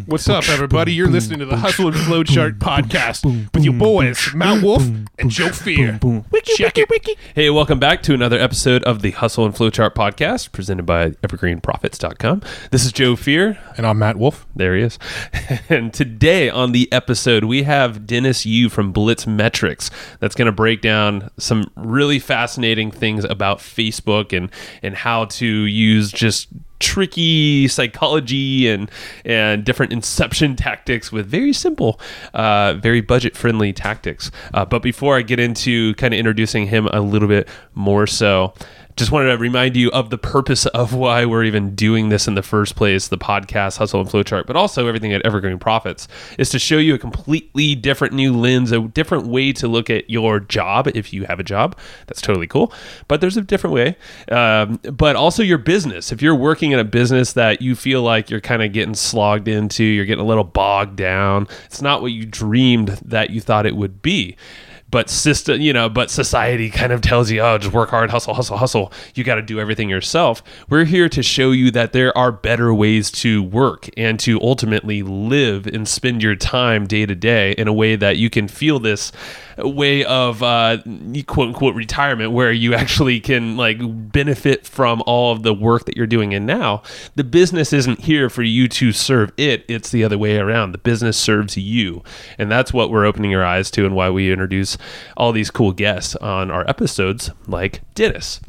What's up, everybody? You're listening to the Hustle and Flowchart podcast with your boys, Matt Wolf and Joe Fear. Check it. Hey, welcome back to another episode of the Hustle and Flowchart podcast presented by evergreenprofits.com. This is Joe Fear. And I'm Matt Wolf. There he is. And today on the episode, we have Dennis Yu from Blitz Metrics that's going to break down some really fascinating things about Facebook and how to use just tricky psychology and different inception tactics with very simple, very budget-friendly tactics. But before I get into kind of introducing him a little bit more so, just wanted to remind you of the purpose of why we're even doing this in the first place, the podcast, Hustle and Flowchart, but also everything at Evergreen Profits, is to show you a completely different new lens, a different way to look at your job. If you have a job, that's totally cool. But there's a different way. But also your business. If you're working in a business that you feel like you're kind of getting slogged into, you're getting a little bogged down, it's not what you dreamed that you thought it would be. But society kind of tells you, oh, just work hard, hustle. You got to do everything yourself. We're here to show you that there are better ways to work and to ultimately live and spend your time day to day in a way that you can feel this way of quote unquote retirement, where you actually can like benefit from all of the work that you're doing. And now the business isn't here for you to serve it. It's the other way around. The business serves you. And that's what we're opening your eyes to and why we introduce all these cool guests on our episodes like Dennis.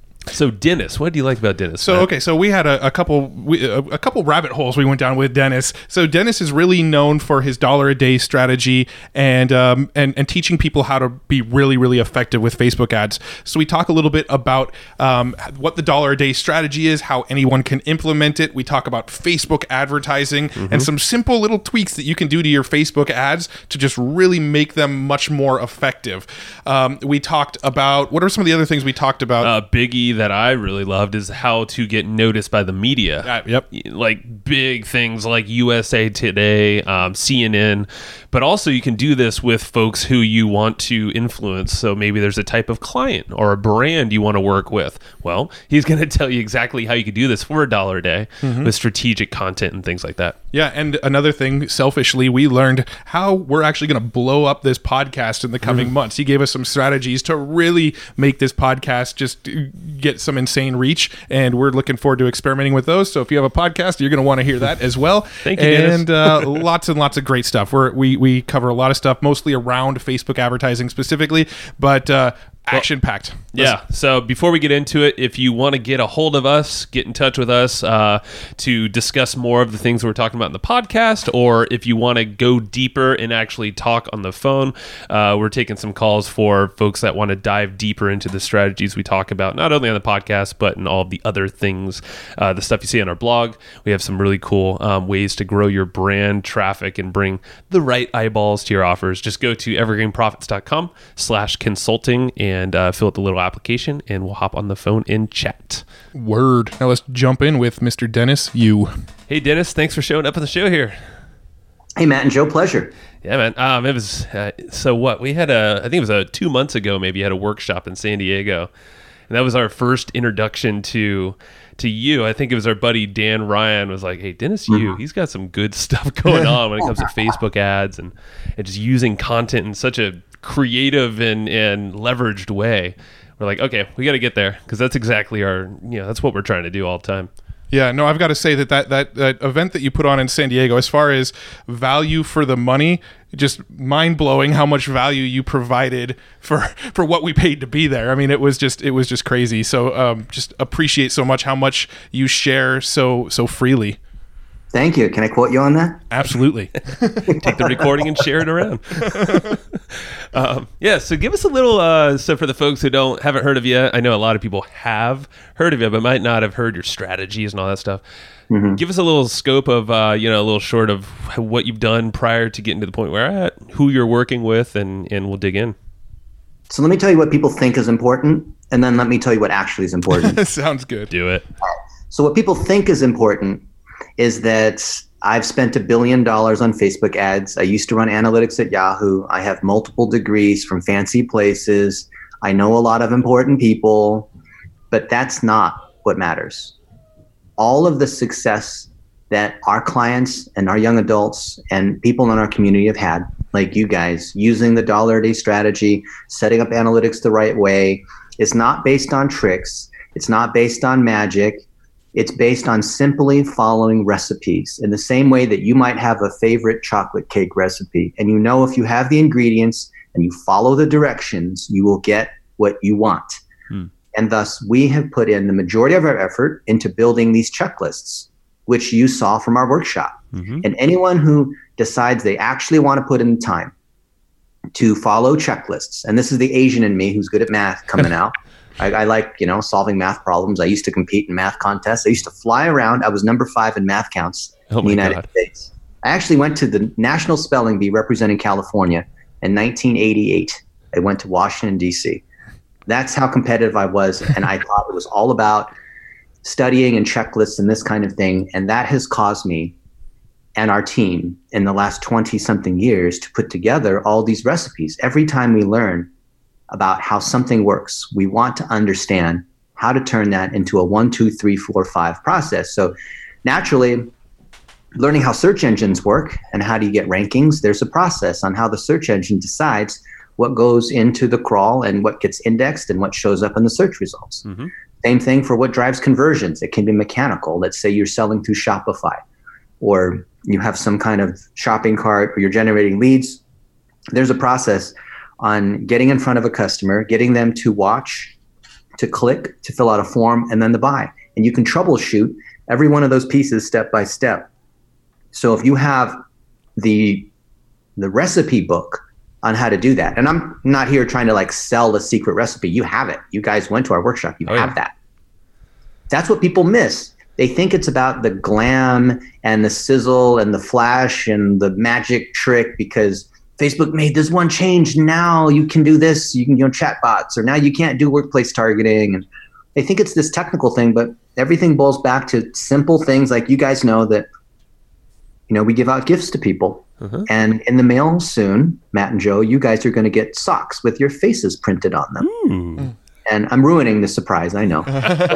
So Dennis, what do you like about Dennis? So we had a couple rabbit holes we went down with Dennis. So Dennis is really known for his $1 a day strategy and teaching people how to be really, really effective with Facebook ads. So we talk a little bit about what the $1 a day strategy is, how anyone can implement it. We talk about Facebook advertising and some simple little tweaks that you can do to your Facebook ads to just really make them much more effective. We talked about, what are some of the other things we talked about? Biggie that I really loved is how to get noticed by the media. Yep. Like big things like USA Today, CNN, but also you can do this with folks who you want to influence. So maybe there's a type of client or a brand you want to work with. Well, he's going to tell you exactly how you could do this for $1 a day with strategic content and things like that. Yeah, and another thing, selfishly, we learned how we're actually going to blow up this podcast in the coming months. He gave us some strategies to really make this podcast just get some insane reach, and we're looking forward to experimenting with those. So if you have a podcast, you're going to want to hear that as well. Thank you, Dennis. And lots and lots of great stuff. We cover a lot of stuff, mostly around Facebook advertising specifically, but action-packed. Yeah. So before we get into it, if you want to get a hold of us, get in touch with us to discuss more of the things we're talking about in the podcast, or if you want to go deeper and actually talk on the phone, we're taking some calls for folks that want to dive deeper into the strategies we talk about, not only on the podcast, but in all of the other things, the stuff you see on our blog. We have some really cool ways to grow your brand traffic and bring the right eyeballs to your offers. Just go to evergreenprofits.com/consulting and fill out the little application, and we'll hop on the phone and chat. Word. Now let's jump in with Mr. Dennis Yu. Hey, Dennis, thanks for showing up on the show here. Hey, Matt and Joe, pleasure. Yeah, man. It was so what we had I think it was 2 months ago, maybe, had a workshop in San Diego, and that was our first introduction to you. I think it was our buddy Dan Ryan was like, hey, Dennis Yu, he's got some good stuff going on when it comes to Facebook ads and just using content in such a creative and leveraged way. We're like, okay, we got to get there, because that's exactly that's what we're trying to do all the time. Yeah, no, I've got to say that event that you put on in San Diego, as far as value for the money, just mind-blowing how much value you provided for what we paid to be there. I mean, it was just crazy. So just appreciate so much how much you share so freely. Thank you. Can I quote you on that? Absolutely. Take the recording and share it around. So give us a little, so for the folks who haven't heard of you, I know a lot of people have heard of you, but might not have heard your strategies and all that stuff. Give us a little scope of, a little short of what you've done prior to getting to the point where you're at, who you're working with, and we'll dig in. So let me tell you what people think is important, and then let me tell you what actually is important. Sounds good. Do it. So what people think is important is that I've spent $1 billion on Facebook ads. I used to run analytics at Yahoo. I have multiple degrees from fancy places. I know a lot of important people, but that's not what matters. All of the success that our clients and our young adults and people in our community have had, like you guys, using the dollar a day strategy, setting up analytics the right way, is not based on tricks. It's not based on magic. It's based on simply following recipes in the same way that you might have a favorite chocolate cake recipe. And you know, if you have the ingredients and you follow the directions, you will get what you want. And thus, we have put in the majority of our effort into building these checklists, which you saw from our workshop. And anyone who decides they actually want to put in the time to follow checklists, and this is the Asian in me who's good at math coming out. I like, solving math problems. I used to compete in math contests. I used to fly around. I was number 5 in math counts in the United States. I actually went to the National Spelling Bee representing California in 1988. I went to Washington, D.C. That's how competitive I was, and I thought it was all about studying and checklists and this kind of thing. And that has caused me and our team in the last 20-something years to put together all these recipes. Every time we learn about how something works, we want to understand how to turn that into a 1, 2, 3, 4, 5 process. So naturally, learning how search engines work and how do you get rankings, there's a process on how the search engine decides what goes into the crawl and what gets indexed and what shows up in the search results. Same thing for what drives conversions. It can be mechanical. Let's say you're selling through Shopify, or you have some kind of shopping cart, or you're generating leads. There's a process on getting in front of a customer, getting them to watch, to click, to fill out a form, and then to buy. And you can troubleshoot every one of those pieces step by step. So if you have the recipe book on how to do that, and I'm not here trying to sell the secret recipe. You have it. You guys went to our workshop. You have that. That's what people miss. They think it's about the glam and the sizzle and the flash and the magic trick because Facebook made this one change. Now you can do this. You can, chat bots, or now you can't do workplace targeting. And they think it's this technical thing, but everything boils back to simple things like you guys know that, we give out gifts to people. And in the mail soon, Matt and Joe, you guys are going to get socks with your faces printed on them. And I'm ruining the surprise, I know.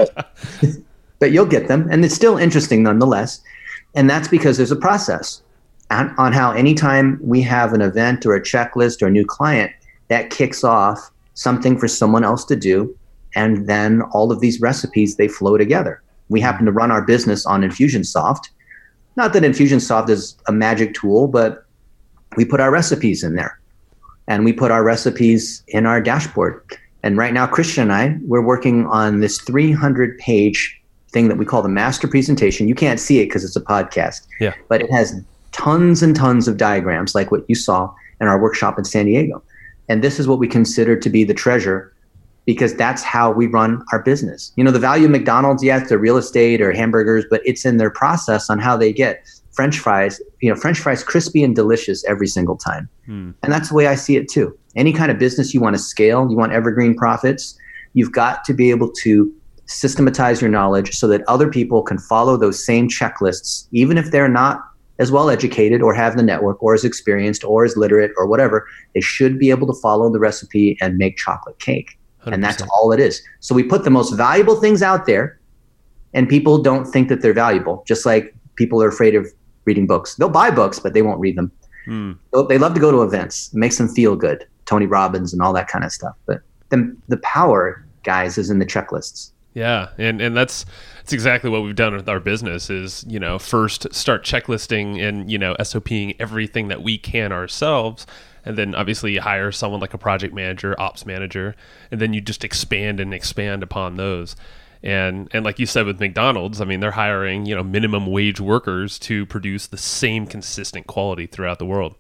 But you'll get them. And it's still interesting nonetheless. And that's because there's a process on how anytime we have an event or a checklist or a new client, that kicks off something for someone else to do. And then all of these recipes, they flow together. We happen to run our business on Infusionsoft. Not that Infusionsoft is a magic tool, but we put our recipes in there. And we put our recipes in our dashboard. And right now, Christian and I, we're working on this 300-page thing that we call the master presentation. You can't see it because it's a podcast. Yeah. But it has tons and tons of diagrams like what you saw in our workshop in San Diego. And this is what we consider to be the treasure, because that's how we run our business. The value of McDonald's, yes, they're real estate or hamburgers, but it's in their process on how they get French fries, French fries crispy and delicious every single time. And that's the way I see it too. Any kind of business you want to scale, you want evergreen profits, you've got to be able to systematize your knowledge so that other people can follow those same checklists, even if they're not as well educated or have the network or as experienced or as literate or whatever. They should be able to follow the recipe and make chocolate cake. 100%. And that's all it is. So we put the most valuable things out there, and people don't think that they're valuable, just like people are afraid of reading books. They'll buy books, but they won't read them. They love to go to events. It makes them feel good. Tony Robbins and all that kind of stuff. But the power, guys, is in the checklists. Yeah, and that's exactly what we've done with our business is, first start checklisting and, SOPing everything that we can ourselves. And then obviously you hire someone like a project manager, ops manager, and then you just expand upon those. And like you said with McDonald's, I mean, they're hiring, minimum wage workers to produce the same consistent quality throughout the world.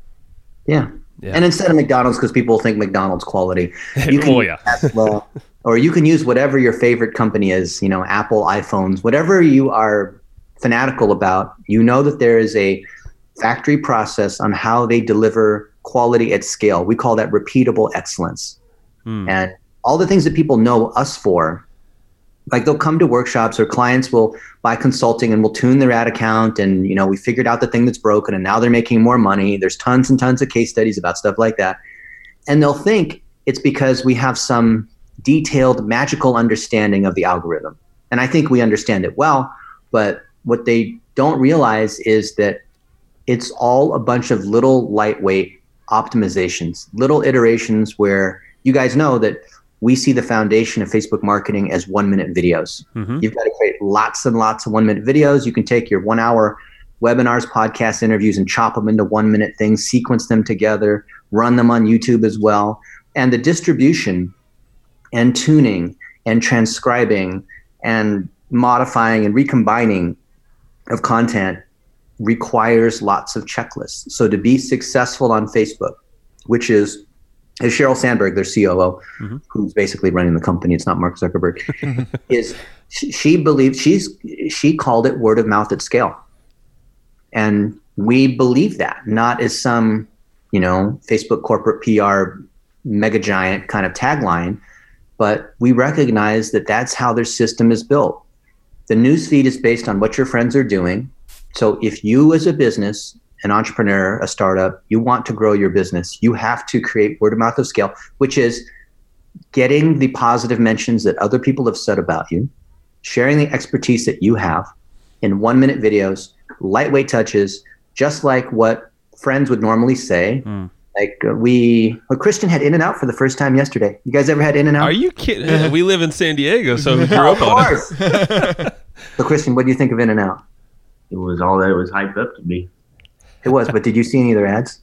Yeah. And instead of McDonald's, because people think McDonald's quality, you can use Tesla, or you can use whatever your favorite company is, Apple, iPhones, whatever you are fanatical about, that there is a factory process on how they deliver quality at scale. We call that repeatable excellence. And all the things that people know us for, like they'll come to workshops or clients will buy consulting and we'll tune their ad account and, we figured out the thing that's broken and now they're making more money. There's tons and tons of case studies about stuff like that. And they'll think it's because we have some detailed magical understanding of the algorithm. And I think we understand it well, but what they don't realize is that it's all a bunch of little lightweight optimizations, little iterations where you guys know that we see the foundation of Facebook marketing as 1-minute videos. You've got to create lots and lots of 1-minute videos. You can take your 1-hour webinars, podcast interviews, and chop them into 1-minute things, sequence them together, run them on YouTube as well. And the distribution and tuning and transcribing and modifying and recombining of content requires lots of checklists. So to be successful on Facebook, which is Sheryl Sandberg, their COO, who's basically running the company, it's not Mark Zuckerberg, is she believes she called it word of mouth at scale. And we believe that, not as some, Facebook corporate PR mega giant kind of tagline, but we recognize that that's how their system is built. The newsfeed is based on what your friends are doing. So if you as a business, an entrepreneur, a startup, you want to grow your business, you have to create word of mouth of scale, which is getting the positive mentions that other people have said about you, sharing the expertise that you have in 1-minute videos, lightweight touches, just like what friends would normally say. Like Christian had In-N-Out for the first time yesterday. You guys ever had In-N-Out? Are you kidding? We live in San Diego, so we grew up on it. So Christian, what do you think of In-N-Out? It was all that it was hyped up to be. It was, but did you see any of their ads?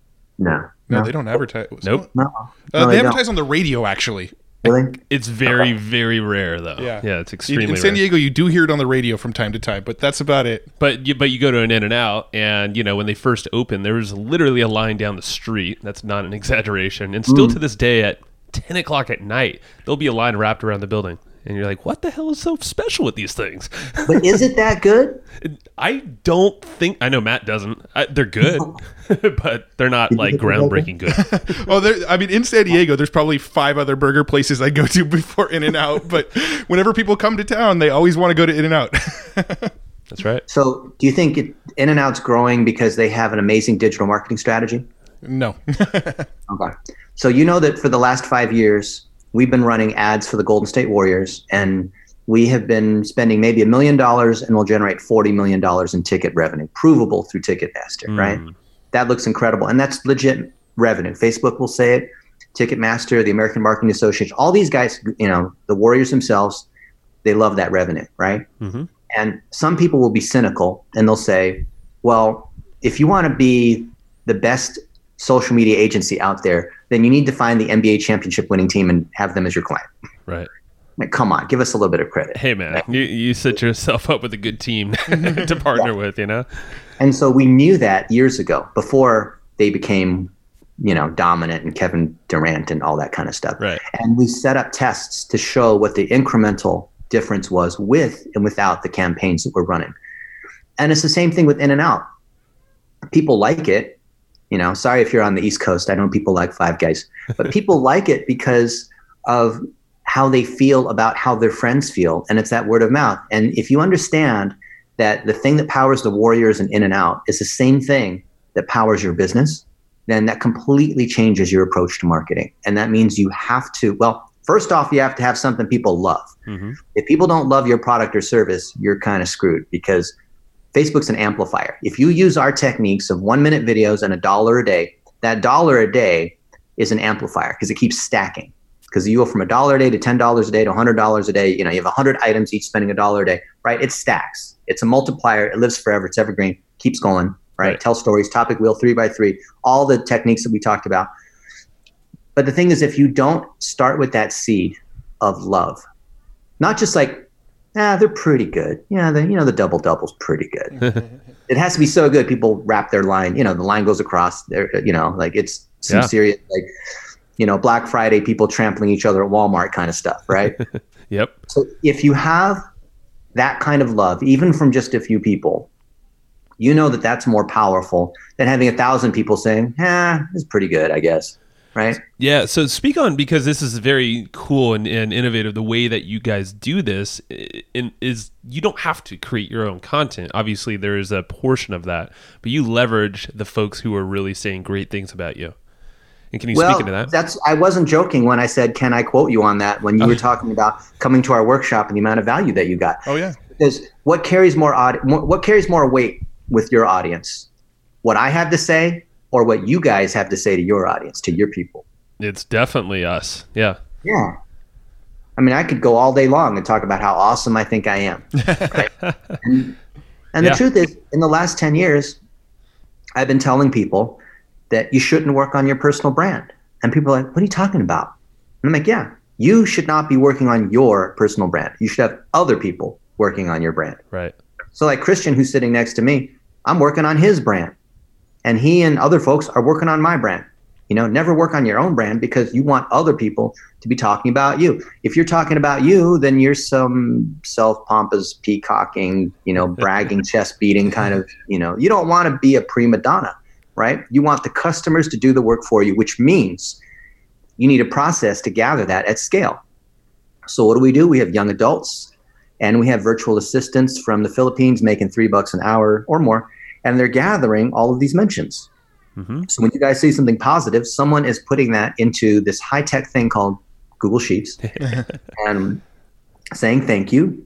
No. No, they don't advertise. Nope. No, They don't. advertise on the radio, actually. Really? It's very, very rare, though. Yeah. It's extremely in San rare. Diego, you do hear it on the radio from time to time, but that's about it. But you go to an In-N-Out, and when they first opened, there was literally a line down the street. That's not an exaggeration. And still to this day, at 10 o'clock at night, there'll be a line wrapped around the building. And you're like, what the hell is so special with these things? But is it that good? I don't think... I know Matt doesn't. They're good, but they're not like groundbreaking good. In San Diego, there's probably 5 other burger places I go to before In-N-Out. But whenever people come to town, they always want to go to In-N-Out. That's right. So do you think In-N-Out's growing because they have an amazing digital marketing strategy? No. Okay. So you know that for the last 5 years, we've been running ads for the Golden State Warriors, and we have been spending maybe $1 million and we'll generate $40 million in ticket revenue, provable through Ticketmaster, right? That looks incredible. And that's legit revenue. Facebook will say it, Ticketmaster, the American Marketing Association, all these guys, the Warriors themselves, they love that revenue, right? And some people will be cynical and they'll say, well, if you want to be the best social media agency out there, then you need to find the NBA championship winning team and have them as your client. Right. Like, come on, give us a little bit of credit. Hey, man, you set yourself up with a good team to partner with, And so we knew that years ago, before they became, dominant and Kevin Durant and all that kind of stuff. Right. And we set up tests to show what the incremental difference was with and without the campaigns that we're running. And it's the same thing with In-N-Out. People like it. Sorry if you're on the East Coast. I know people like Five Guys, but people like it because of how they feel about how their friends feel. And it's that word of mouth. And if you understand that the thing that powers the Warriors and In-N-Out is the same thing that powers your business, then that completely changes your approach to marketing. And that means you have to, first off, you have to have something people love. If people don't love your product or service, you're kind of screwed, because Facebook's an amplifier. If you use our techniques of 1-minute videos and $1 a day, that $1 a day is an amplifier because it keeps stacking. Because you go from $1 a day to $10 a day to $100 a day. You have 100 items, each spending $1 a day, right? It stacks. It's a multiplier. It lives forever. It's evergreen. Keeps going, right? Tell stories, topic wheel, 3x3, all the techniques that we talked about. But the thing is, if you don't start with that seed of love, not just like, they're pretty good. The double-double's pretty good. It has to be so good. People wrap their line, the line goes across there, like it's some serious, Black Friday, people trampling each other at Walmart kind of stuff, right? Yep. So if you have that kind of love, even from just a few people, that's more powerful than having 1,000 people saying, it's pretty good, I guess. Right? Yeah. So speak on, because this is very cool and innovative, the way that you guys do this is you don't have to create your own content. Obviously, there is a portion of that, but you leverage the folks who are really saying great things about you. And can you speak into that? I wasn't joking when I said, can I quote you on that, when you were talking about coming to our workshop and the amount of value that you got. Oh, yeah. Because what carries more weight with your audience? What I have to say, or what you guys have to say to your audience, to your people? It's definitely us. Yeah. Yeah. I mean, I could go all day long and talk about how awesome I think I am. Right? And the truth is, in the last 10 years, I've been telling people that you shouldn't work on your personal brand. And people are like, what are you talking about? And I'm like, yeah, you should not be working on your personal brand. You should have other people working on your brand. Right. So like Christian, who's sitting next to me, I'm working on his brand. And he and other folks are working on my brand. Never work on your own brand because you want other people to be talking about you. If you're talking about you, then you're some self-pompous, peacocking, bragging, chest beating kind of, you don't want to be a prima donna, right? You want the customers to do the work for you, which means you need a process to gather that at scale. So what do? We have young adults and we have virtual assistants from the Philippines making $3 an hour or more, and they're gathering all of these mentions. Mm-hmm. So when you guys see something positive, someone is putting that into this high-tech thing called Google Sheets and saying thank you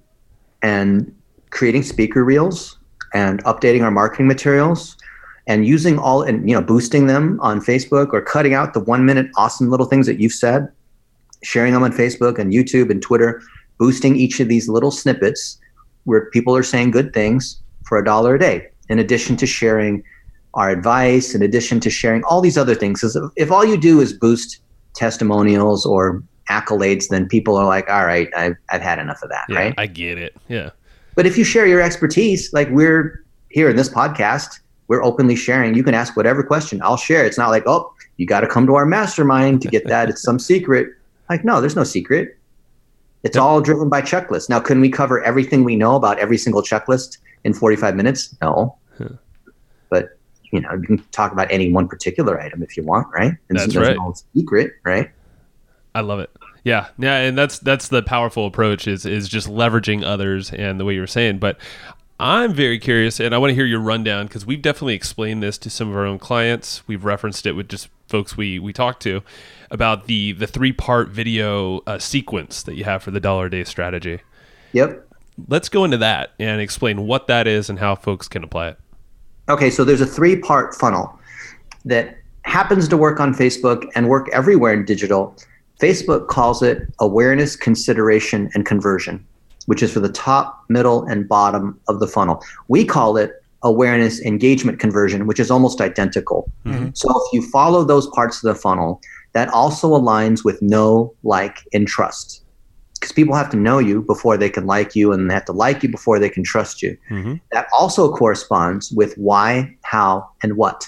and creating speaker reels and updating our marketing materials and using boosting them on Facebook or cutting out the 1-minute awesome little things that you've said, sharing them on Facebook and YouTube and Twitter, boosting each of these little snippets where people are saying good things for $1 a day, in addition to sharing our advice, in addition to sharing all these other things. Because if all you do is boost testimonials or accolades, then people are like, all right, I've had enough of that, right? I get it. Yeah. But if you share your expertise, like we're here in this podcast, we're openly sharing. You can ask whatever question. I'll share. It's not like, oh, you got to come to our mastermind to get that. It's some secret. Like, no, there's no secret. It's all driven by checklists. Now, can we cover everything we know about every single checklist in 45 minutes? No. But you can talk about any one particular item if you want, right? And that's right. No secret, right? I love it. Yeah, and that's the powerful approach is just leveraging others and the way you were saying. But I'm very curious, and I want to hear your rundown because we've definitely explained this to some of our own clients. We've referenced it with just folks we talked to about the 3-part video sequence that you have for the $1 a day strategy. Yep. Let's go into that and explain what that is and how folks can apply it. Okay, so there's a 3-part funnel that happens to work on Facebook and work everywhere in digital. Facebook calls it awareness, consideration, and conversion, which is for the top, middle, and bottom of the funnel. We call it awareness, engagement, conversion, which is almost identical. Mm-hmm. So if you follow those parts of the funnel, that also aligns with know, like, and trust. Because people have to know you before they can like you, and they have to like you before they can trust you. Mm-hmm. That also corresponds with why, how, and what.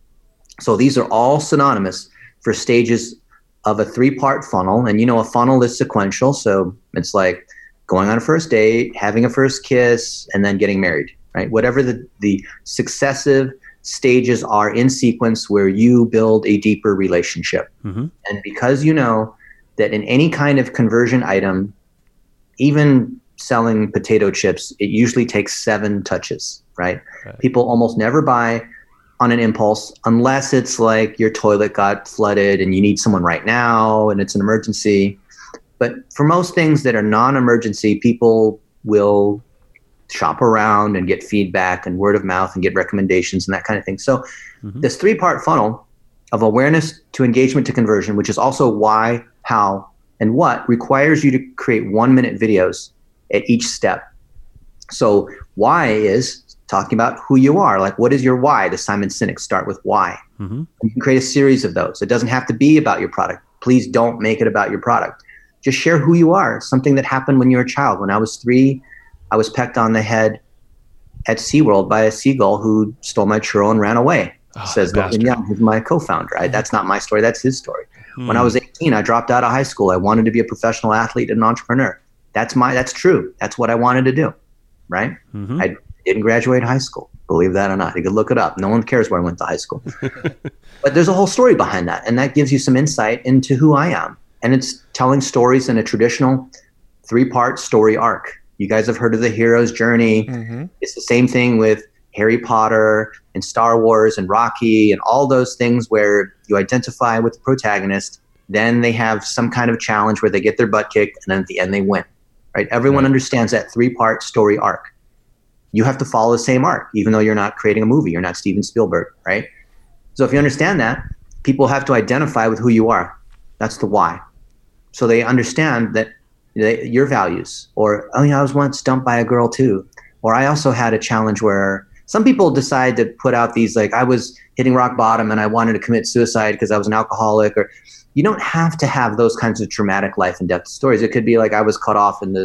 So these are all synonymous for stages of a 3-part funnel. And a funnel is sequential. So it's like going on a first date, having a first kiss, and then getting married, right? Whatever the successive stages are in sequence where you build a deeper relationship. Mm-hmm. And because that in any kind of conversion item, even selling potato chips, it usually takes 7 touches, right? People almost never buy on an impulse unless it's like your toilet got flooded and you need someone right now and it's an emergency. But for most things that are non-emergency, people will shop around and get feedback and word of mouth and get recommendations and that kind of thing. So this 3-part funnel of awareness to engagement to conversion, which is also why, how, and what, requires you to create 1-minute videos at each step. So why is talking about who you are. Like, what is your why? The Simon Sinek start with why. Mm-hmm. You can create a series of those. It doesn't have to be about your product. Please don't make it about your product. Just share who you are. Something that happened when you were a child. When I was 3, I was pecked on the head at SeaWorld by a seagull who stole my churro and ran away. Says Logan Young, who's my co-founder. That's not my story. That's his story. When I was 18, I dropped out of high school. I wanted to be a professional athlete and an entrepreneur. That's true. That's what I wanted to do, right? Mm-hmm. I didn't graduate high school, believe that or not. You can look it up. No one cares where I went to high school. But there's a whole story behind that, and that gives you some insight into who I am. And it's telling stories in a traditional 3-part story arc. You guys have heard of the hero's journey. Mm-hmm. It's the same thing with Harry Potter and Star Wars and Rocky and all those things where you identify with the protagonist. Then they have some kind of challenge where they get their butt kicked, and then at the end they win. right? Everyone Right. understands that 3-part story arc. You have to follow the same arc, even though you're not creating a movie. You're not Steven Spielberg, right? So if you understand that, people have to identify with who you are. That's the why. So they understand that your values, or, oh yeah, I was once dumped by a girl too. Or I also had a challenge where some people decide to put out these, like, I was hitting rock bottom and I wanted to commit suicide because I was an alcoholic. Or you don't have to have those kinds of traumatic life and death stories. It could be like, I was cut off in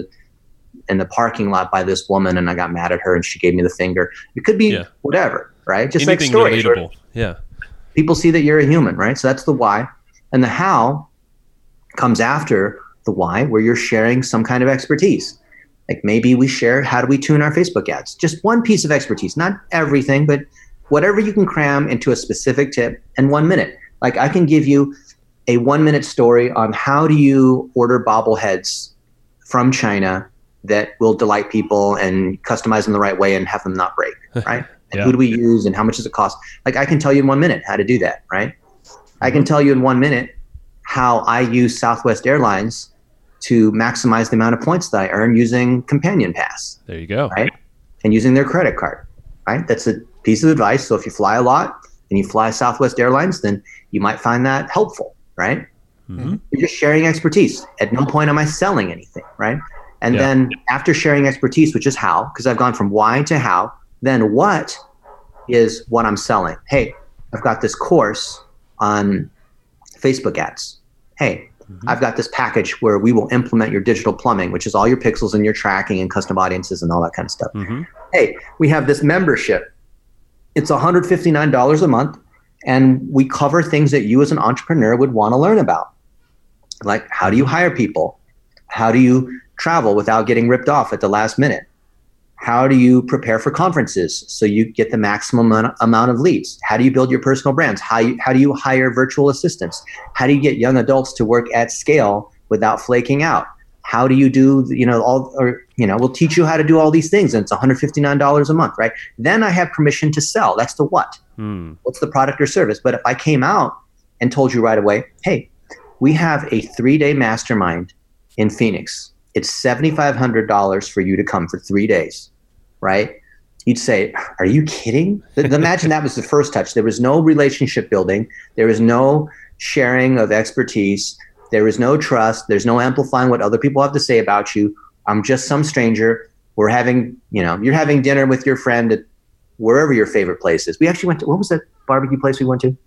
the parking lot by this woman and I got mad at her and she gave me the finger. It could be whatever, right? Just Anything like stories. relatable. Yeah. People see that you're a human, right? So that's the why. And the how comes after the why, where you're sharing some kind of expertise. Like maybe we share, how do we tune our Facebook ads? Just one piece of expertise, not everything, but whatever you can cram into a specific tip in 1 minute. Like I can give you a 1-minute story on how do you order bobbleheads from China that will delight people and customize them the right way and have them not break, right? And who do we use and how much does it cost? Like I can tell you in 1 minute how to do that, right? I can tell you in 1 minute how I use Southwest Airlines to maximize the amount of points that I earn using Companion Pass. There you go. Right? And using their credit card, right? That's a piece of advice. So if you fly a lot and you fly Southwest Airlines, then you might find that helpful, right? Mm-hmm. You're just sharing expertise. At no point am I selling anything, right? And then after sharing expertise, which is how, because I've gone from why to how, then what is what I'm selling? Hey, I've got this course on Facebook ads. Hey, I've got this package where we will implement your digital plumbing, which is all your pixels and your tracking and custom audiences and all that kind of stuff. Hey, we have this membership. It's $159 a month, and we cover things that you as an entrepreneur would want to learn about. Like, how do you hire people? How do you travel without getting ripped off at the last minute? How do you prepare for conferences so you get the maximum amount of leads? How do you build your personal brands? How do you hire virtual assistants? How do you get young adults to work at scale without flaking out? How do you do, we'll teach you how to do all these things, and it's $159 a month, right? Then I have permission to sell. That's the what. What's the product or service? But if I came out and told you right away, hey, we have a 3-day mastermind in Phoenix. It's $7,500 for you to come for 3 days, right? You'd say, are you kidding? Imagine that was the first touch. There was no relationship building. There was no sharing of expertise. There is no trust. There's no amplifying what other people have to say about you. I'm just some stranger. We're having, you're having dinner with your friend at wherever your favorite place is. We actually went to, what was that barbecue place we went to?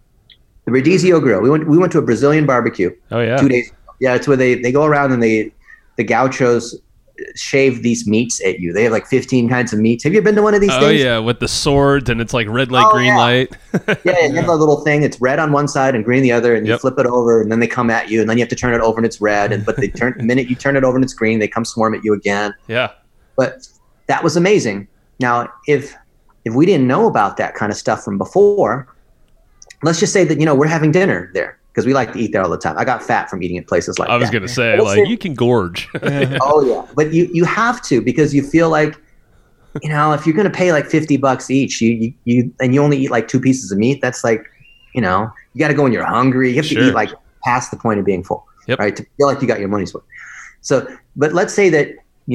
The Rodizio Grill. We went to a Brazilian barbecue. Oh, yeah. 2 days ago. Yeah, it's where they go around and the gauchos shave these meats at you. They have like 15 kinds of meats. Have you been to one of these things? Oh, yeah, with the swords, and it's like red light, green light. Yeah, you have a little thing. It's red on one side and green the other, and you flip it over, and then they come at you, and then you have to turn it over, and it's red. But the minute you turn it over and it's green, they come swarm at you again. Yeah. But that was amazing. Now, if we didn't know about that kind of stuff from before, let's just say that, we're having dinner there, because we like to eat there all the time. I got fat from eating at places like that. I was going to say, you can gorge. Oh, yeah. But you have to, because you feel like, if you're going to pay like $50 each, and you only eat like 2 pieces of meat, that's like, you got to go when you're hungry. You have to eat like past the point of being full, right? To feel like you got your money's worth. So, but let's say that,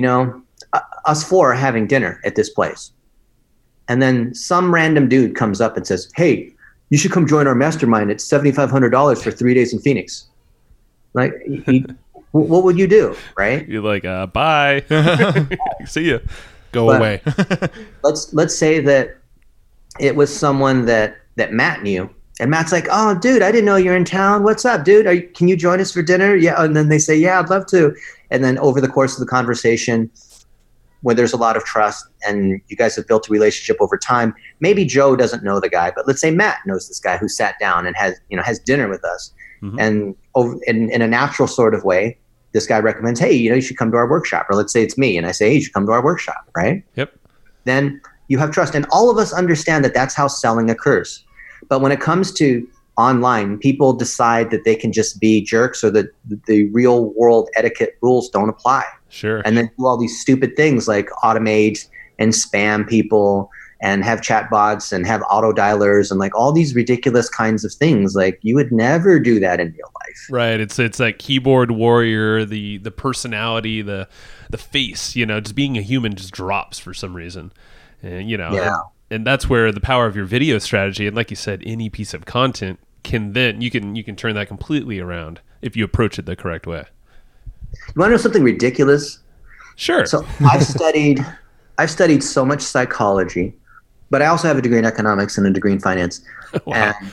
us 4 are having dinner at this place. And then some random dude comes up and says, hey, you should come join our mastermind. It's $7,500 for 3 days in Phoenix. Like, what would you do, right? You're like, bye. See ya. Go away. let's say that it was someone that Matt knew. And Matt's like, oh, dude, I didn't know you're in town. What's up, dude? Can you join us for dinner? Yeah. And then they say, yeah, I'd love to. And then over the course of the conversation, when there's a lot of trust and you guys have built a relationship over time, maybe Joe doesn't know the guy, but let's say Matt knows this guy who sat down and has dinner with us. And in a natural sort of way, this guy recommends, hey, you should come to our workshop. Or let's say it's me and I say, hey, you should come to our workshop, right? Yep. Then you have trust. And all of us understand that that's how selling occurs. But when it comes to online, people decide that they can just be jerks, or that the real world etiquette rules don't apply. Sure. And then do all these stupid things like automate and spam people and have chatbots and have auto dialers and like all these ridiculous kinds of things. Like, you would never do that in real life. life. Right. It's that keyboard warrior, the personality, the face, just being a human just drops for some reason. And and that's where the power of your video strategy, and like you said, any piece of content can then you can turn that completely around if you approach it the correct way. You want to know something ridiculous? Sure. So I've studied so much psychology, but I also have a degree in economics and a degree in finance. Wow. And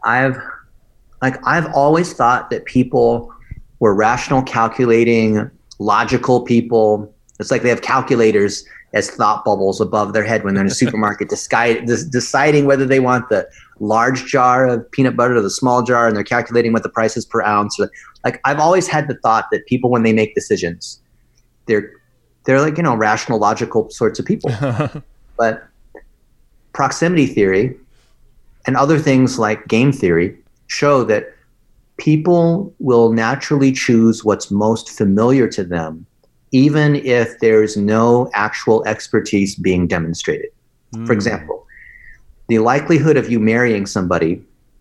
I've always thought that people were rational, calculating, logical people. It's like they have calculators as thought bubbles above their head when they're in a supermarket deciding whether they want the large jar of peanut butter or the small jar, and they're calculating what the price is per ounce. Like, I've always had the thought that people, when they make decisions, they're like, rational, logical sorts of people. But proximity theory and other things like game theory show that people will naturally choose what's most familiar to them, even if there's no actual expertise being demonstrated. For example, the likelihood of you marrying somebody,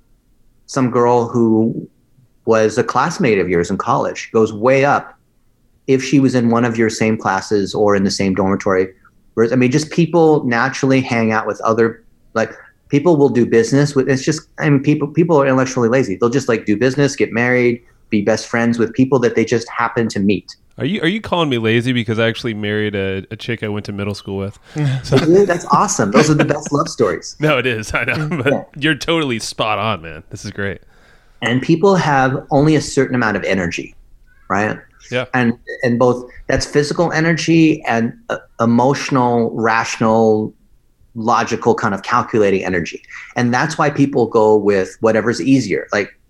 some girl who was a classmate of yours in college, goes way up if she was in one of your same classes or in the same dormitory. Whereas, just people naturally hang out with other, people will do business with, people are intellectually lazy. They'll just do business, get married, be best friends with people that they just happen to meet. Are you calling me lazy because I actually married a chick I went to middle school with? Dude, that's awesome. Those are the best love stories. No, it is. I know, but you're totally spot on, man. This is great. And people have only a certain amount of energy, right? Yeah. And both that's physical energy and emotional, rational, logical kind of calculating energy. And that's why people go with whatever's easier.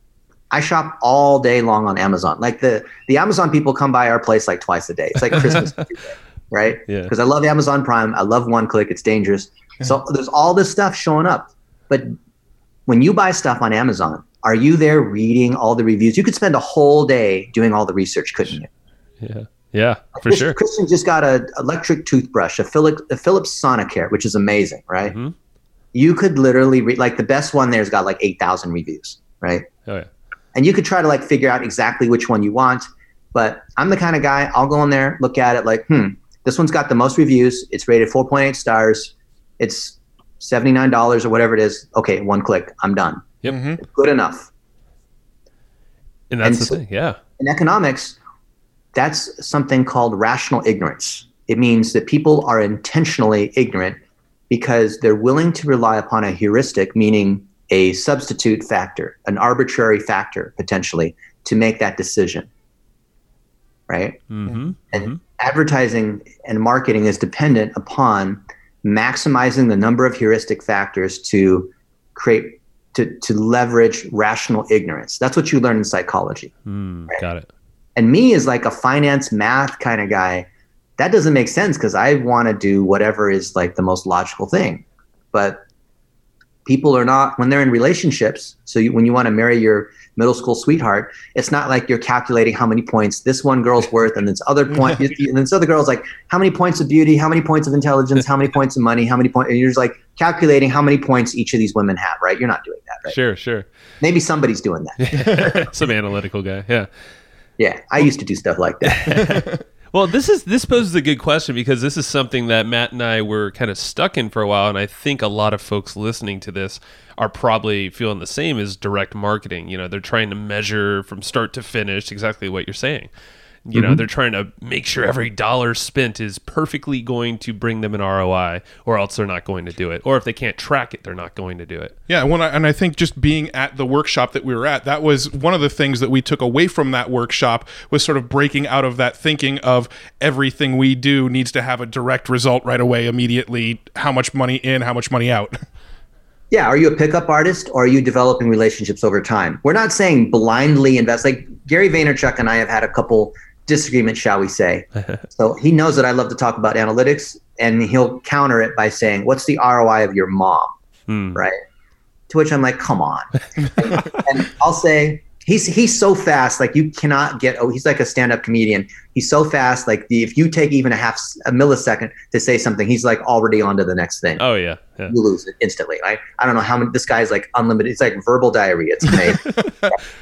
I shop all day long on Amazon. The Amazon people come by our place twice a day. It's like Christmas every day, right? Yeah. Because I love Amazon Prime. I love one-click. It's dangerous. So there's all this stuff showing up. But when you buy stuff on Amazon, are you there reading all the reviews? You could spend a whole day doing all the research, couldn't you? Yeah, for sure. Christian just got an electric toothbrush, a Philips Sonicare, which is amazing, right? Mm-hmm. You could literally read, the best one there's got 8,000 reviews, right? Oh, yeah. And you could try to figure out exactly which one you want. But I'm the kind of guy, I'll go in there, look at it this one's got the most reviews. It's rated 4.8 stars. It's $79 or whatever it is. Okay, one click, I'm done. Yep. It's good enough. And that's the thing, yeah. In economics, that's something called rational ignorance. It means that people are intentionally ignorant because they're willing to rely upon a heuristic, meaning a substitute factor, an arbitrary factor, potentially, to make that decision, right? Mm-hmm. And advertising and marketing is dependent upon maximizing the number of heuristic factors to create, to leverage rational ignorance. That's what you learn in psychology. Right? Got it. And me as a finance math kind of guy, that doesn't make sense because I want to do whatever is the most logical thing. But people are not, when they're in relationships, so when you want to marry your middle school sweetheart, it's not like you're calculating how many points this one girl's worth and this other point, and this other girl's how many points of beauty, how many points of intelligence, how many points of money, how many points, and you're just calculating how many points each of these women have, right? You're not doing that, right? Sure. Maybe somebody's doing that. Some analytical guy, yeah. Yeah, I used to do stuff like that. Well, this poses a good question because this is something that Matt and I were kind of stuck in for a while, and I think a lot of folks listening to this are probably feeling the same as direct marketing. They're trying to measure from start to finish exactly what you're saying. They're trying to make sure every dollar spent is perfectly going to bring them an ROI, or else they're not going to do it. Or if they can't track it, they're not going to do it. Yeah, and I think just being at the workshop that we were at, that was one of the things that we took away from that workshop, was sort of breaking out of that thinking of everything we do needs to have a direct result right away, immediately, how much money in, how much money out. Yeah, are you a pickup artist or are you developing relationships over time? We're not saying blindly invest. Gary Vaynerchuk and I have had a couple disagreements, shall we say. So he knows that I love to talk about analytics, and he'll counter it by saying, what's the ROI of your mom? Right? To which I'm like, come on. And I'll say, he's so fast, you cannot get, he's like a stand-up comedian. He's so fast, if you take even a millisecond to say something, he's already on to the next thing. Oh, yeah. You lose it instantly. I don't know how many, this guy's unlimited. It's verbal diarrhea. It's amazing.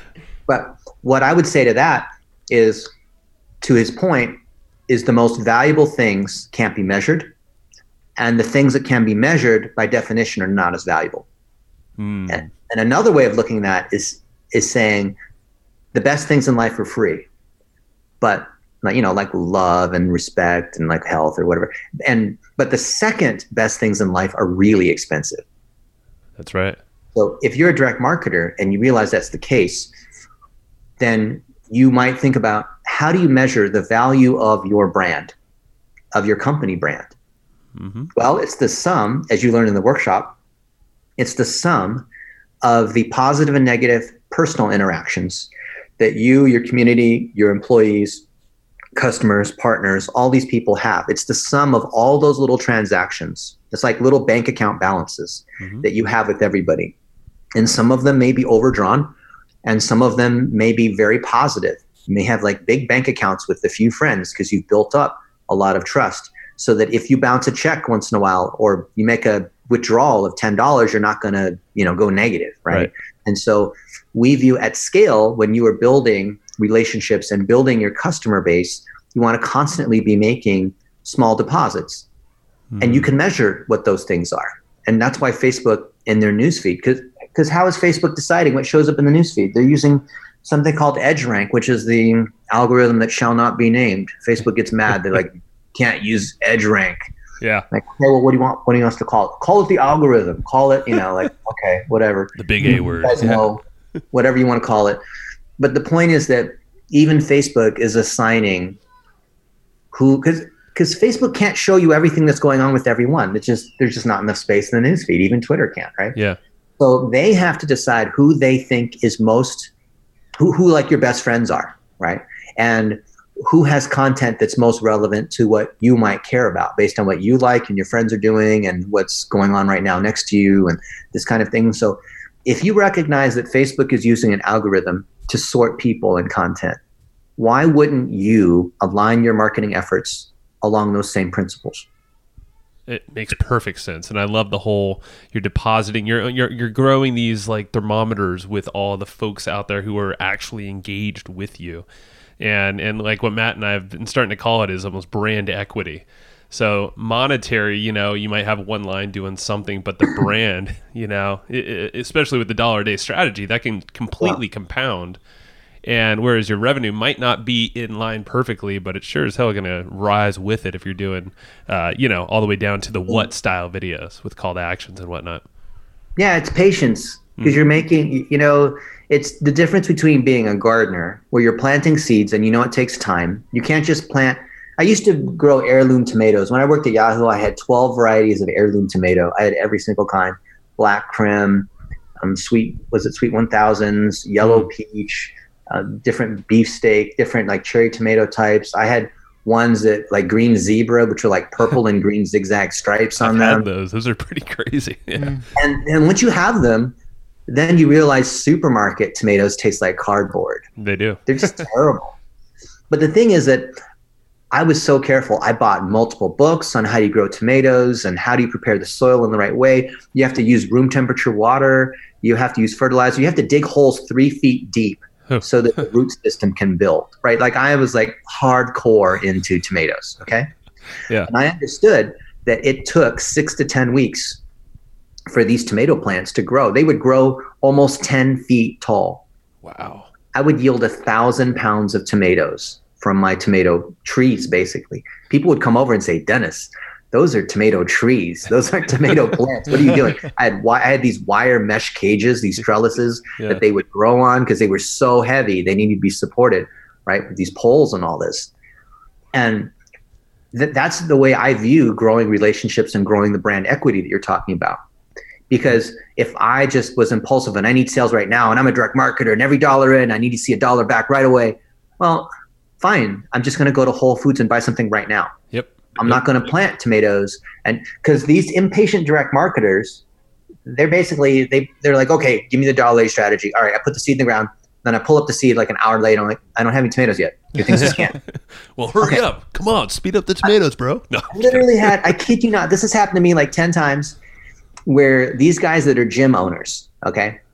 But what I would say to that is, to his point, is the most valuable things can't be measured, and the things that can be measured by definition are not as valuable. And another way of looking at that is saying the best things in life are free, but like love and respect and like health or whatever. But the second best things in life are really expensive. That's right. So if you're a direct marketer and you realize that's the case, then you might think about, how do you measure the value of your brand, of your company brand? Mm-hmm. Well, it's the sum, as you learned in the workshop, it's the sum of the positive and negative personal interactions that you, your community, your employees, customers, partners, all these people have. It's the sum of all those little transactions. It's like little bank account balances that you have with everybody. And some of them may be overdrawn, and some of them may be very positive. You may have like big bank accounts with a few friends because you've built up a lot of trust, so that if you bounce a check once in a while or you make a withdrawal of $10, you're not going to, go negative, right? And so we view at scale, when you are building relationships and building your customer base, you want to constantly be making small deposits. And you can measure what those things are. And that's why Facebook in their newsfeed, because how is Facebook deciding what shows up in the newsfeed? They're using something called EdgeRank, which is the algorithm that shall not be named. Facebook gets mad. They're like, can't use EdgeRank. Yeah. Like, okay, well, what do you want? What do you want us to call it? Call it the algorithm. Call it, okay, whatever. The big A word. You guys know, whatever you want to call it. But the point is that even Facebook is assigning because Facebook can't show you everything that's going on with everyone. There's just not enough space in the newsfeed. Even Twitter can't, right? Yeah. So they have to decide who they think is who like your best friends are, right? And who has content that's most relevant to what you might care about based on what you like and your friends are doing and what's going on right now next to you and this kind of thing. So if you recognize that Facebook is using an algorithm to sort people and content, why wouldn't you align your marketing efforts along those same principles? It makes perfect sense. And I love the whole, you're depositing, you're growing these like thermometers with all the folks out there who are actually engaged with you. And like what Matt and I have been starting to call it is almost brand equity. So monetary, you might have one line doing something, but the brand, especially with the $1-a-day strategy, that can completely compound. And whereas your revenue might not be in line perfectly, but it sure as hell going to rise with it if you're doing, all the way down to the what style videos with call to actions and whatnot. Yeah, it's patience, because you're making, it's the difference between being a gardener where you're planting seeds and it takes time. You can't just plant. I used to grow heirloom tomatoes. When I worked at Yahoo, I had 12 varieties of heirloom tomato. I had every single kind: black Krim, sweet 1000s, yellow peach, different beefsteak, different like cherry tomato types. I had ones that like green zebra, which are like purple and green zigzag stripes on them. I've had those are pretty crazy. Yeah. And once you have them, then you realize supermarket tomatoes taste like cardboard. They do. They're just terrible. But the thing is that I was so careful. I bought multiple books on how do you grow tomatoes and how do you prepare the soil in the right way. You have to use room temperature water. You have to use fertilizer. You have to dig holes 3 feet deep so that the root system can build, right? Like I was like hardcore into tomatoes, okay? Yeah. And I understood that it took 6 to 10 weeks for these tomato plants to grow. They would grow almost 10 feet tall. Wow. I would yield 1,000 pounds of tomatoes from my tomato trees, basically. People would come over and say, Dennis, those are tomato trees. Those aren't tomato plants. What are you doing? I had these wire mesh cages, these trellises that they would grow on because they were so heavy. They needed to be supported, right, with these poles and all this. And that's the way I view growing relationships and growing the brand equity that you're talking about. Because if I just was impulsive and I need sales right now and I'm a direct marketer and every dollar in, I need to see $1 back right away. Well, fine. I'm just going to go to Whole Foods and buy something right now. Yep. I'm not going to plant tomatoes. And because these impatient direct marketers, they're basically, they're like, okay, give me the $1 strategy. All right, I put the seed in the ground. Then I pull up the seed like an hour later. I'm like, I don't have any tomatoes yet. You think this can't? Well, hurry up. Come on. Speed up the tomatoes, bro. No, I literally I kid you not, this has happened to me like 10 times where these guys that are gym owners, okay,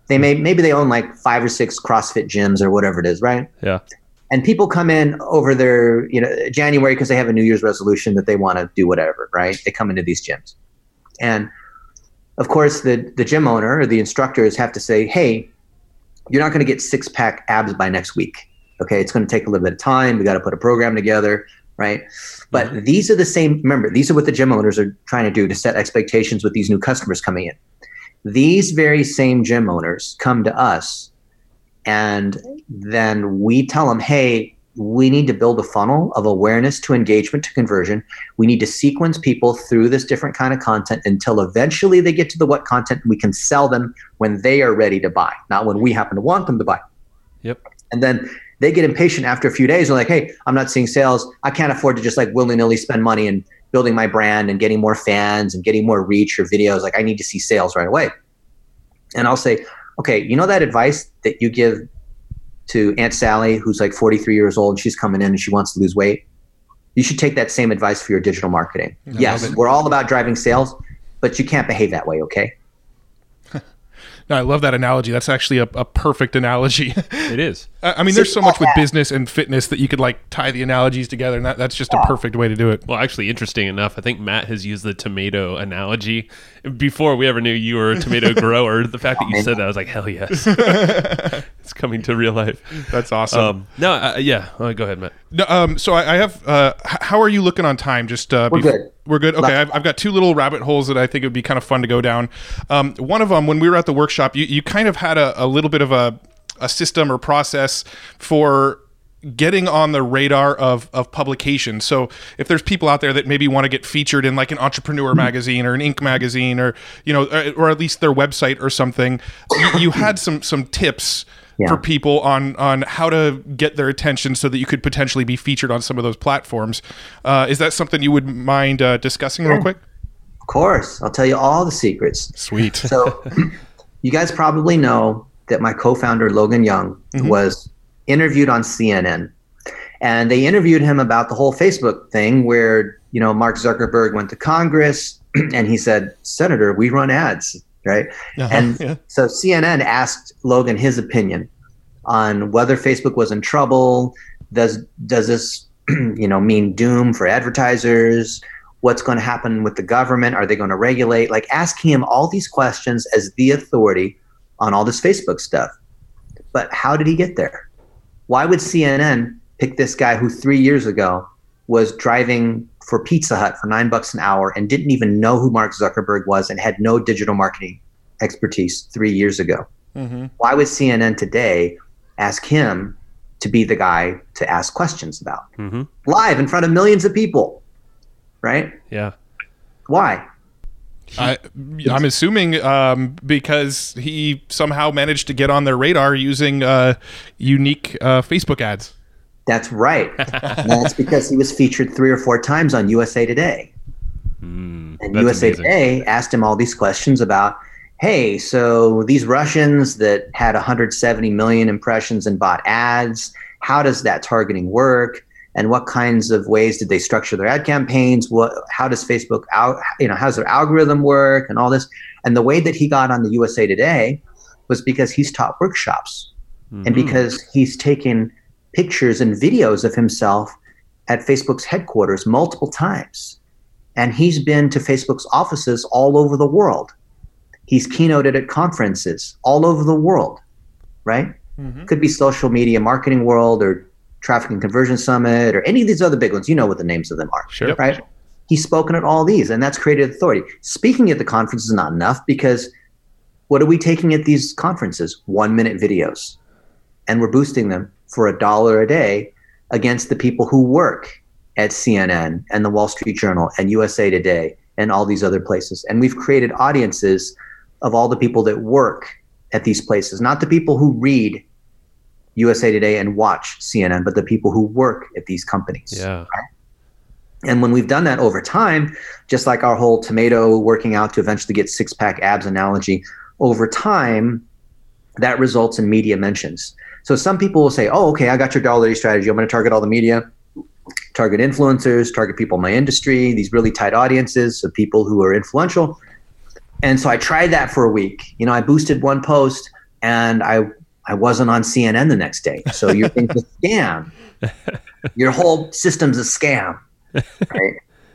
maybe they own like 5 or 6 CrossFit gyms or whatever it is, right? Yeah. And people come in over their, January because they have a New Year's resolution that they want to do whatever, right? They come into these gyms. And of course, the gym owner or the instructors have to say, hey, you're not going to get 6-pack abs by next week. Okay, it's going to take a little bit of time. We got to put a program together, right? But these are the same, remember, these are what the gym owners are trying to do to set expectations with these new customers coming in. These very same gym owners come to us, and then we tell them, hey, we need to build a funnel of awareness to engagement to conversion. We need to sequence people through this different kind of content until eventually they get to the what content we can sell them when they are ready to buy, not when we happen to want them to buy. Yep. And then they get impatient after a few days. They're like, hey, I'm not seeing sales. I can't afford to just like willy-nilly spend money and building my brand and getting more fans and getting more reach or videos. Like I need to see sales right away. And I'll say, okay, you know that advice that you give to Aunt Sally, who's like 43 years old, and she's coming in and she wants to lose weight? You should take that same advice for your digital marketing. Yes, we're all about driving sales, but you can't behave that way, okay? No, I love that analogy. That's actually a perfect analogy. It is. I mean, there's so much with business and fitness that you could like tie the analogies together, and that's just a perfect way to do it. Well, actually, interesting enough, I think Matt has used the tomato analogy before we ever knew you were a tomato grower. The fact that you said that, I was like, hell yes. It's coming to real life. That's awesome. Go ahead, Matt. No, so I have, how are you looking on time? Just We're good. We're good. Okay, I've got 2 little rabbit holes that I think it would be kind of fun to go down. One of them, when we were at the workshop, you kind of had a little bit of a system or process for getting on the radar of publication. So if there's people out there that maybe want to get featured in like an Entrepreneur magazine or an Inc. magazine, or or at least their website or something, you had some tips for people on how to get their attention so that you could potentially be featured on some of those platforms. Is that something you would mind discussing real quick? Of course. I'll tell you all the secrets. Sweet. So you guys probably know that my co-founder, Logan Young, was interviewed on CNN. And they interviewed him about the whole Facebook thing where, Mark Zuckerberg went to Congress and he said, Senator, we run ads, right? So CNN asked Logan his opinion on whether Facebook was in trouble. Does this, mean doom for advertisers? What's going to happen with the government? Are they going to regulate? Like asking him all these questions as the authority on all this Facebook stuff. But how did he get there? Why would CNN pick this guy who 3 years ago was driving for Pizza Hut for $9 an hour and didn't even know who Mark Zuckerberg was and had no digital marketing expertise 3 years ago? Why would CNN today ask him to be the guy to ask questions about? Live in front of millions of people, right? Yeah. Why? I'm assuming because he somehow managed to get on their radar using unique Facebook ads. That's right. And that's because he was featured 3 or 4 times on USA Today. And USA amazing. Today asked him all these questions about, hey, so these Russians that had 170 million impressions and bought ads, how does that targeting work? And what kinds of ways did they structure their ad campaigns? How does Facebook how does their algorithm work and all this? And the way that he got on the USA Today was because he's taught workshops and because he's taken pictures and videos of himself at Facebook's headquarters multiple times. And he's been to Facebook's offices all over the world. He's keynoted at conferences all over the world, right? Could be Social Media Marketing World or Traffic and Conversion Summit or any of these other big ones. You know what the names of them are, Sure. right? He's spoken at all these, and that's created authority. Speaking at the conference is not enough because what are we taking at these conferences? 1-minute videos. And we're boosting them for $1 a day against the people who work at CNN and the Wall Street Journal and USA Today and all these other places. And we've created audiences of all the people that work at these places, not the people who read USA Today and watch CNN, but the people who work at these companies. Yeah. Right? And when we've done that over time, just like our whole tomato working out to eventually get 6-pack abs analogy, over time, that results in media mentions. So some people will say, oh, okay, I got your $1 strategy. I'm going to target all the media, target influencers, target people in my industry, these really tight audiences of people who are influential. And so I tried that for a week. I boosted one post, and I wasn't on CNN the next day. So your thing's a scam. Your whole system's a scam, right?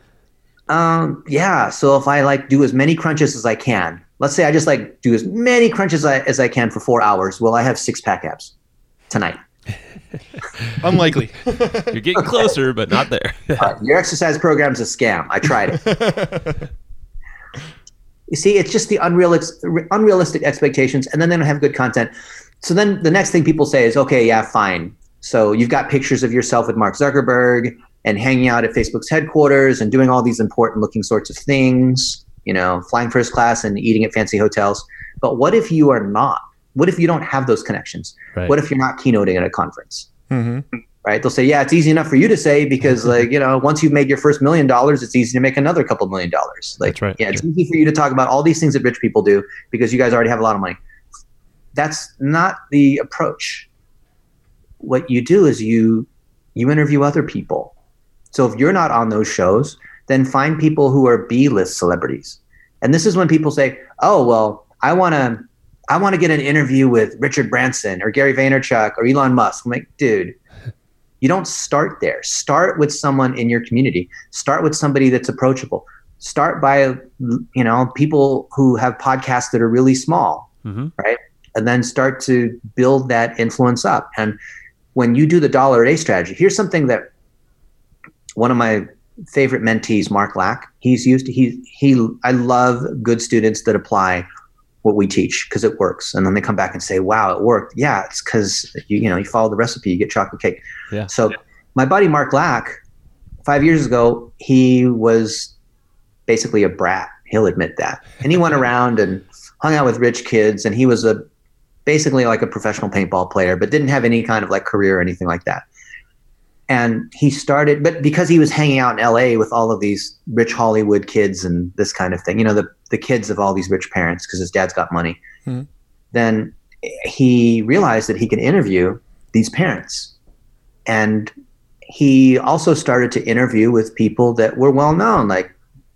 Yeah. So if I like do as many crunches as I can, let's say I just like do as many crunches as I can for 4 hours. Well, I have 6-pack abs tonight. Unlikely. You're getting closer, but not there. Your exercise program's a scam. I tried it. You see, it's just the unrealistic expectations, and then they don't have good content. So then the next thing people say is, okay, yeah, fine. So you've got pictures of yourself with Mark Zuckerberg and hanging out at Facebook's headquarters and doing all these important looking sorts of things, flying first class and eating at fancy hotels. But what if you are not? What if you don't have those connections? Right. What if you're not keynoting at a conference? Mm-hmm. Right? They'll say, yeah, it's easy enough for you to say because once you've made your first $1 million, it's easy to make another couple $1 million. That's right. Yeah, it's easy for you to talk about all these things that rich people do because you guys already have a lot of money. That's not the approach. What you do is you interview other people. So if you're not on those shows, then find people who are B-list celebrities. And this is when people say, oh, well, I want to get an interview with Richard Branson or Gary Vaynerchuk or Elon Musk. I'm like, dude, you don't start there. Start with someone in your community. Start with somebody that's approachable. Start by, people who have podcasts that are really small, right? And then start to build that influence up. And when you do the dollar a day strategy, here's something that one of my favorite mentees, Mark Lack, he's used. I love good students that apply what we teach because it works. And then they come back and say, wow, it worked. Yeah, it's because you follow the recipe, you get chocolate cake. Yeah. So my buddy Mark Lack, 5 years ago, he was basically a brat. He'll admit that. And he went around and hung out with rich kids, and he was basically like a professional paintball player, but didn't have any kind of like career or anything like that. And he started, but because he was hanging out in LA with all of these rich Hollywood kids and this kind of thing, the kids of all these rich parents, because his dad's got money, then he realized that he could interview these parents. And he also started to interview with people that were well known, like,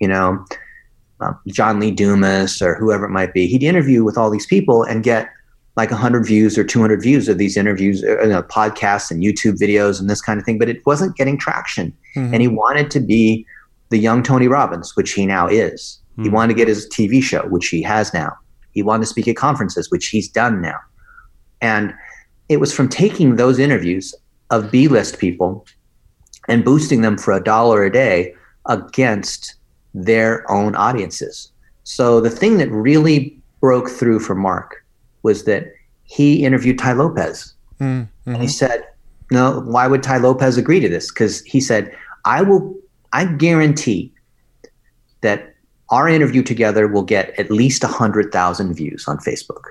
John Lee Dumas or whoever it might be. He'd interview with all these people and get like 100 views or 200 views of these interviews, podcasts and YouTube videos and this kind of thing, but it wasn't getting traction. And he wanted to be the young Tony Robbins, which he now is. He wanted to get his TV show, which he has now. He wanted to speak at conferences, which he's done now. And it was from taking those interviews of B-list people and boosting them for $1 a day against their own audiences. So the thing that really broke through for Mark was that he interviewed Tai Lopez. And he said, no, why would Tai Lopez agree to this? Because he said, I guarantee that our interview together will get at least 100,000 views on Facebook.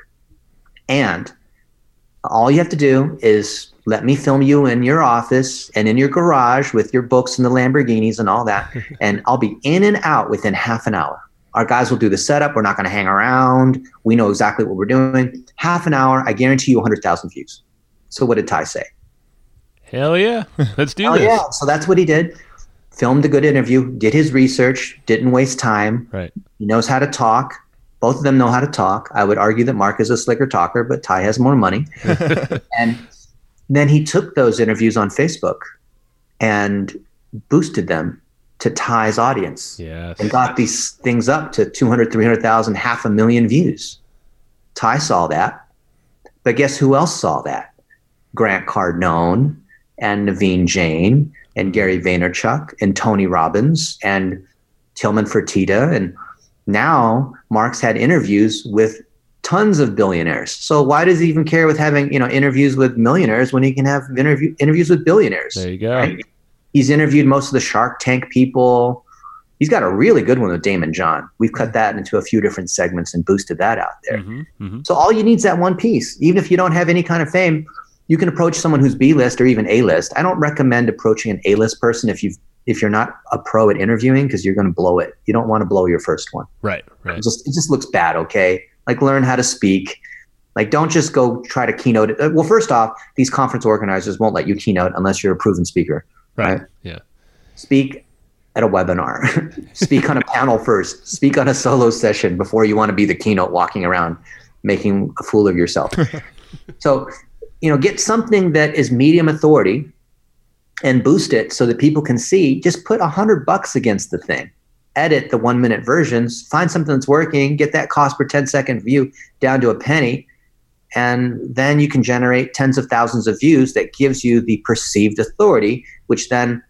And all you have to do is let me film you in your office and in your garage with your books and the Lamborghinis and all that. And I'll be in and out within half an hour. Our guys will do the setup. We're not going to hang around. We know exactly what we're doing. Half an hour, I guarantee you 100,000 views. So what did Tai say? Hell yeah. Let's do this. Yeah. So that's what he did. Filmed a good interview, did his research, didn't waste time. Right. He knows how to talk. Both of them know how to talk. I would argue that Mark is a slicker talker, but Tai has more money. And then he took those interviews on Facebook and boosted them to Tai's audience. Yes. And got these things up to 200, 300,000, 500,000 views. Tai saw that. But guess who else saw that? Grant Cardone and Naveen Jain and Gary Vaynerchuk and Tony Robbins and Tillman Fertitta. And now Mark's had interviews with tons of billionaires. So why does he even care with having, interviews with millionaires when he can have interviews with billionaires? There you go. Right? He's interviewed most of the Shark Tank people. He's got a really good one with Daymond John. We've cut that into a few different segments and boosted that out there. So all you need is that one piece. Even if you don't have any kind of fame, you can approach someone who's B-list or even A-list. I don't recommend approaching an A-list person if you're not a pro at interviewing, because you're going to blow it. You don't want to blow your first one. Right. It just looks bad, okay? Like, learn how to speak. Like, don't just go try to keynote it. Well, first off, these conference organizers won't let you keynote unless you're a proven speaker. Right? Yeah. Speak at a webinar. Speak on a panel first. Speak on a solo session before you want to be the keynote walking around. making a fool of yourself. So, get something that is medium authority and boost it so that people can see. Just put $100 against the thing. Edit the 1-minute versions, find something that's working, get that cost per 10-second view down to a penny, and then you can generate tens of thousands of views that gives you the perceived authority, which then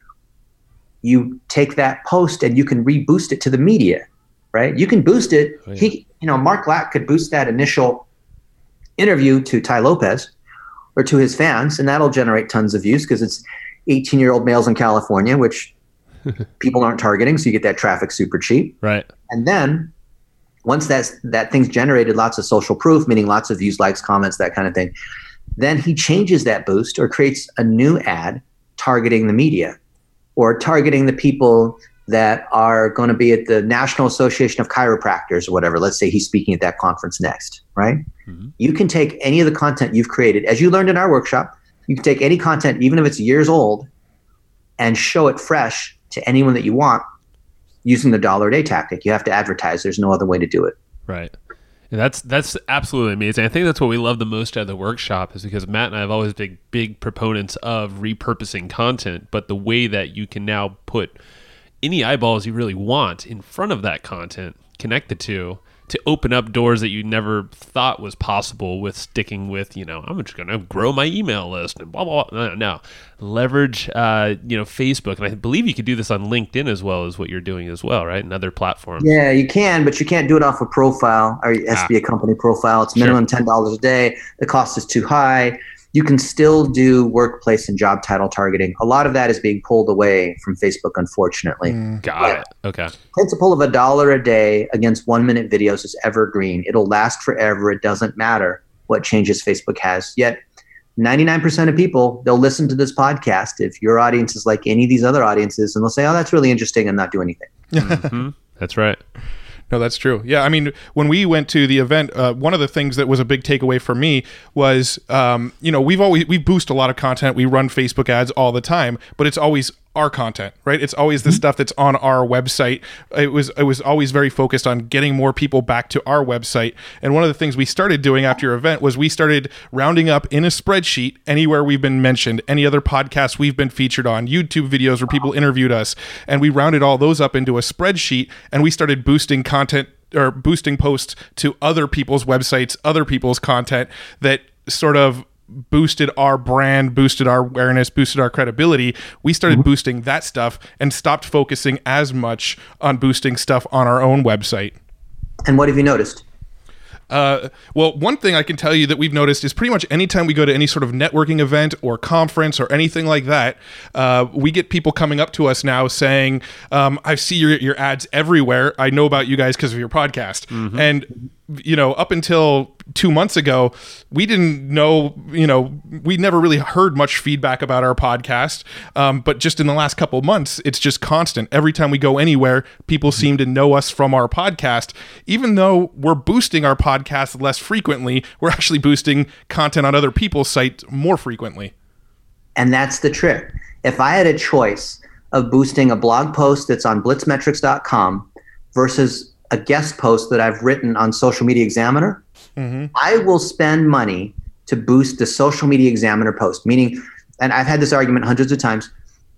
you take that post and you can reboost it to the media, right? You can boost it. Oh, yeah. Mark Lack could boost that initial interview to Tai Lopez or to his fans, and that'll generate tons of views because it's 18-year-old males in California, which people aren't targeting, so you get that traffic super cheap. Right. And then once that thing's generated lots of social proof, meaning lots of views, likes, comments, that kind of thing, then he changes that boost or creates a new ad targeting the media or targeting the people that are going to be at the National Association of Chiropractors or whatever. Let's say he's speaking at that conference next, right? Mm-hmm. You can take any of the content you've created, as you learned in our workshop, you can take any content, even if it's years old, and show it fresh to anyone that you want using the $1 a day tactic. You have to advertise. There's no other way to do it. Right. And that's absolutely amazing. I think that's what we love the most out of the workshop is because Matt and I have always been big proponents of repurposing content, but the way that you can now put any eyeballs you really want in front of that content, connect the two to open up doors that you never thought was possible with sticking with, I'm just going to grow my email list and blah, blah, blah. No. Leverage, Facebook. And I believe you could do this on LinkedIn as well as what you're doing as well, right? And other platforms. Yeah, you can, but you can't do it off a profile or it has to be a company profile. It's minimum $10 a day. The cost is too high. You can still do workplace and job title targeting. A lot of that is being pulled away from Facebook, unfortunately. Got it. Okay. Principle of $1 a day against 1-minute videos is evergreen. It'll last forever. It doesn't matter what changes Facebook has. Yet 99% of people, they'll listen to this podcast if your audience is like any of these other audiences, and they'll say, oh, that's really interesting, and not do anything. Mm-hmm. That's right. No, that's true. Yeah, I mean, when we went to the event, one of the things that was a big takeaway for me was, we boost a lot of content. We run Facebook ads all the time, but it's always our content, right? It's always the stuff that's on our website. It was always very focused on getting more people back to our website. And one of the things we started doing after your event was we started rounding up in a spreadsheet anywhere we've been mentioned, any other podcasts we've been featured on, YouTube videos where people interviewed us, and we rounded all those up into a spreadsheet, and we started boosting content or boosting posts to other people's websites, other people's content that sort of boosted our brand, boosted our awareness, boosted our credibility. We started boosting that stuff and stopped focusing as much on boosting stuff on our own website. And what have you noticed? Well, one thing I can tell you that we've noticed is pretty much anytime we go to any sort of networking event or conference or anything like that, we get people coming up to us now saying, I see your ads everywhere. I know about you guys because of your podcast. Mm-hmm. And up until 2 months ago, we didn't know, we never really heard much feedback about our podcast. But just in the last couple of months, it's just constant. Every time we go anywhere, people seem to know us from our podcast. Even though we're boosting our podcast less frequently, we're actually boosting content on other people's sites more frequently. And that's the trick. If I had a choice of boosting a blog post that's on blitzmetrics.com versus a guest post that I've written on Social Media Examiner, I will spend money to boost the Social Media Examiner post. Meaning, and I've had this argument hundreds of times,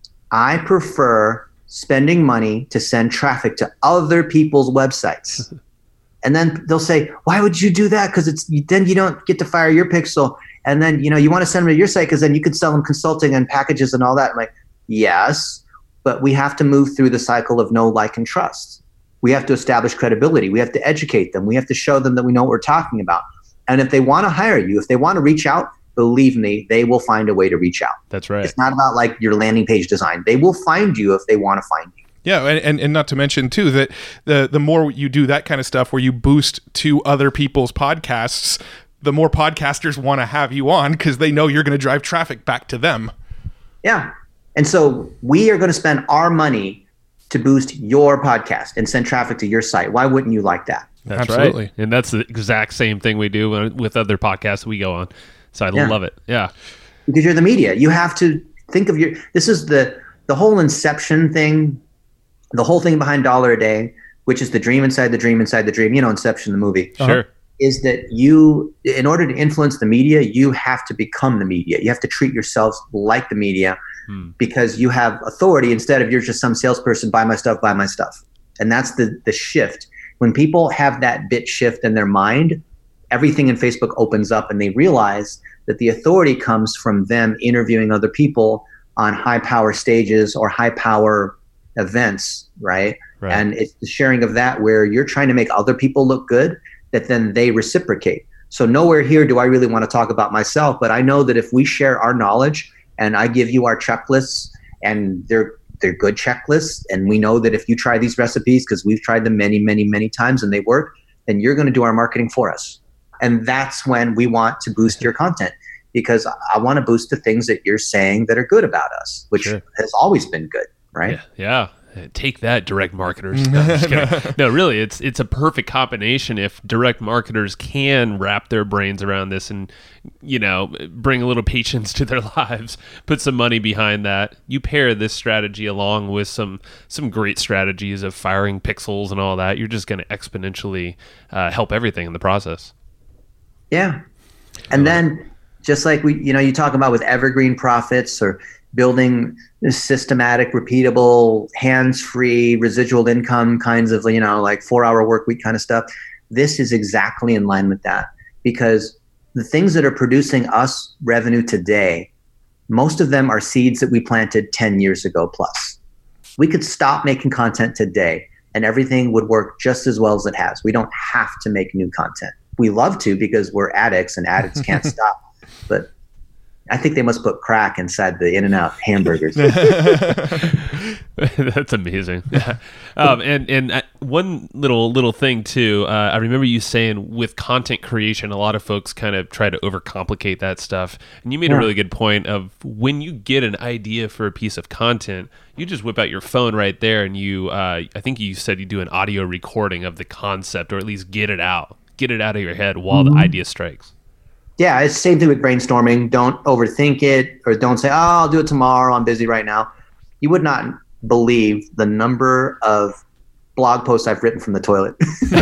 I prefer spending money to send traffic to other people's websites. And then they'll say, why would you do that? Because then you don't get to fire your pixel. And then, you want to send them to your site because then you could sell them consulting and packages and all that. I'm like, yes, but we have to move through the cycle of know, like, and trust. We have to establish credibility. We have to educate them. We have to show them that we know what we're talking about. And if they want to hire you, if they want to reach out, believe me, they will find a way to reach out. That's right. It's not about like your landing page design. They will find you if they want to find you. Yeah, and not to mention too that the more you do that kind of stuff where you boost to other people's podcasts, the more podcasters want to have you on because they know you're going to drive traffic back to them. Yeah. And so we are going to spend our money to boost your podcast and send traffic to your site. Why wouldn't you like that? That's Absolutely. Right. And that's the exact same thing we do with other podcasts we go on. So I love it. Yeah. Because you're the media. You have to think of this is the whole inception thing, the whole thing behind $1 a day, which is the dream inside the dream inside the dream. Inception, the movie. Sure. is that you, in order to influence the media, you have to become the media. You have to treat yourselves like the media because you have authority instead of you're just some salesperson, buy my stuff, buy my stuff. And that's the shift. When people have that bit shift in their mind, everything in Facebook opens up and they realize that the authority comes from them interviewing other people on high power stages or high power events, right? And it's the sharing of that where you're trying to make other people look good, that then they reciprocate. So nowhere here do I really want to talk about myself, but I know that if we share our knowledge and I give you our checklists and they're good checklists, and we know that if you try these recipes, because we've tried them many, many, many times and they work, then you're going to do our marketing for us. And that's when we want to boost your content, because I want to boost the things that you're saying that are good about us, which has always been good, right? Yeah. Take that, direct marketers. No, I'm just kidding. No, really, it's a perfect combination if direct marketers can wrap their brains around this and, bring a little patience to their lives, put some money behind that. You pair this strategy along with some great strategies of firing pixels and all that, you're just going to exponentially help everything in the process. Yeah. And then just like you talk about with evergreen profits or building systematic, repeatable, hands-free, residual income kinds of, like 4-hour work week kind of stuff. This is exactly in line with that, because the things that are producing us revenue today, most of them are seeds that we planted 10 years ago plus. We could stop making content today and everything would work just as well as it has. We don't have to make new content. We love to because we're addicts and addicts can't stop. But I think they must put crack inside the In-N-Out hamburgers. That's amazing. And one little thing too. I remember you saying with content creation, a lot of folks kind of try to overcomplicate that stuff. And you made a really good point of when you get an idea for a piece of content, you just whip out your phone right there, and you. I think you said you do an audio recording of the concept, or at least get it out of your head while the idea strikes. Yeah, it's the same thing with brainstorming. Don't overthink it, or don't say, I'll do it tomorrow, I'm busy right now. You would not believe the number of blog posts I've written from the toilet.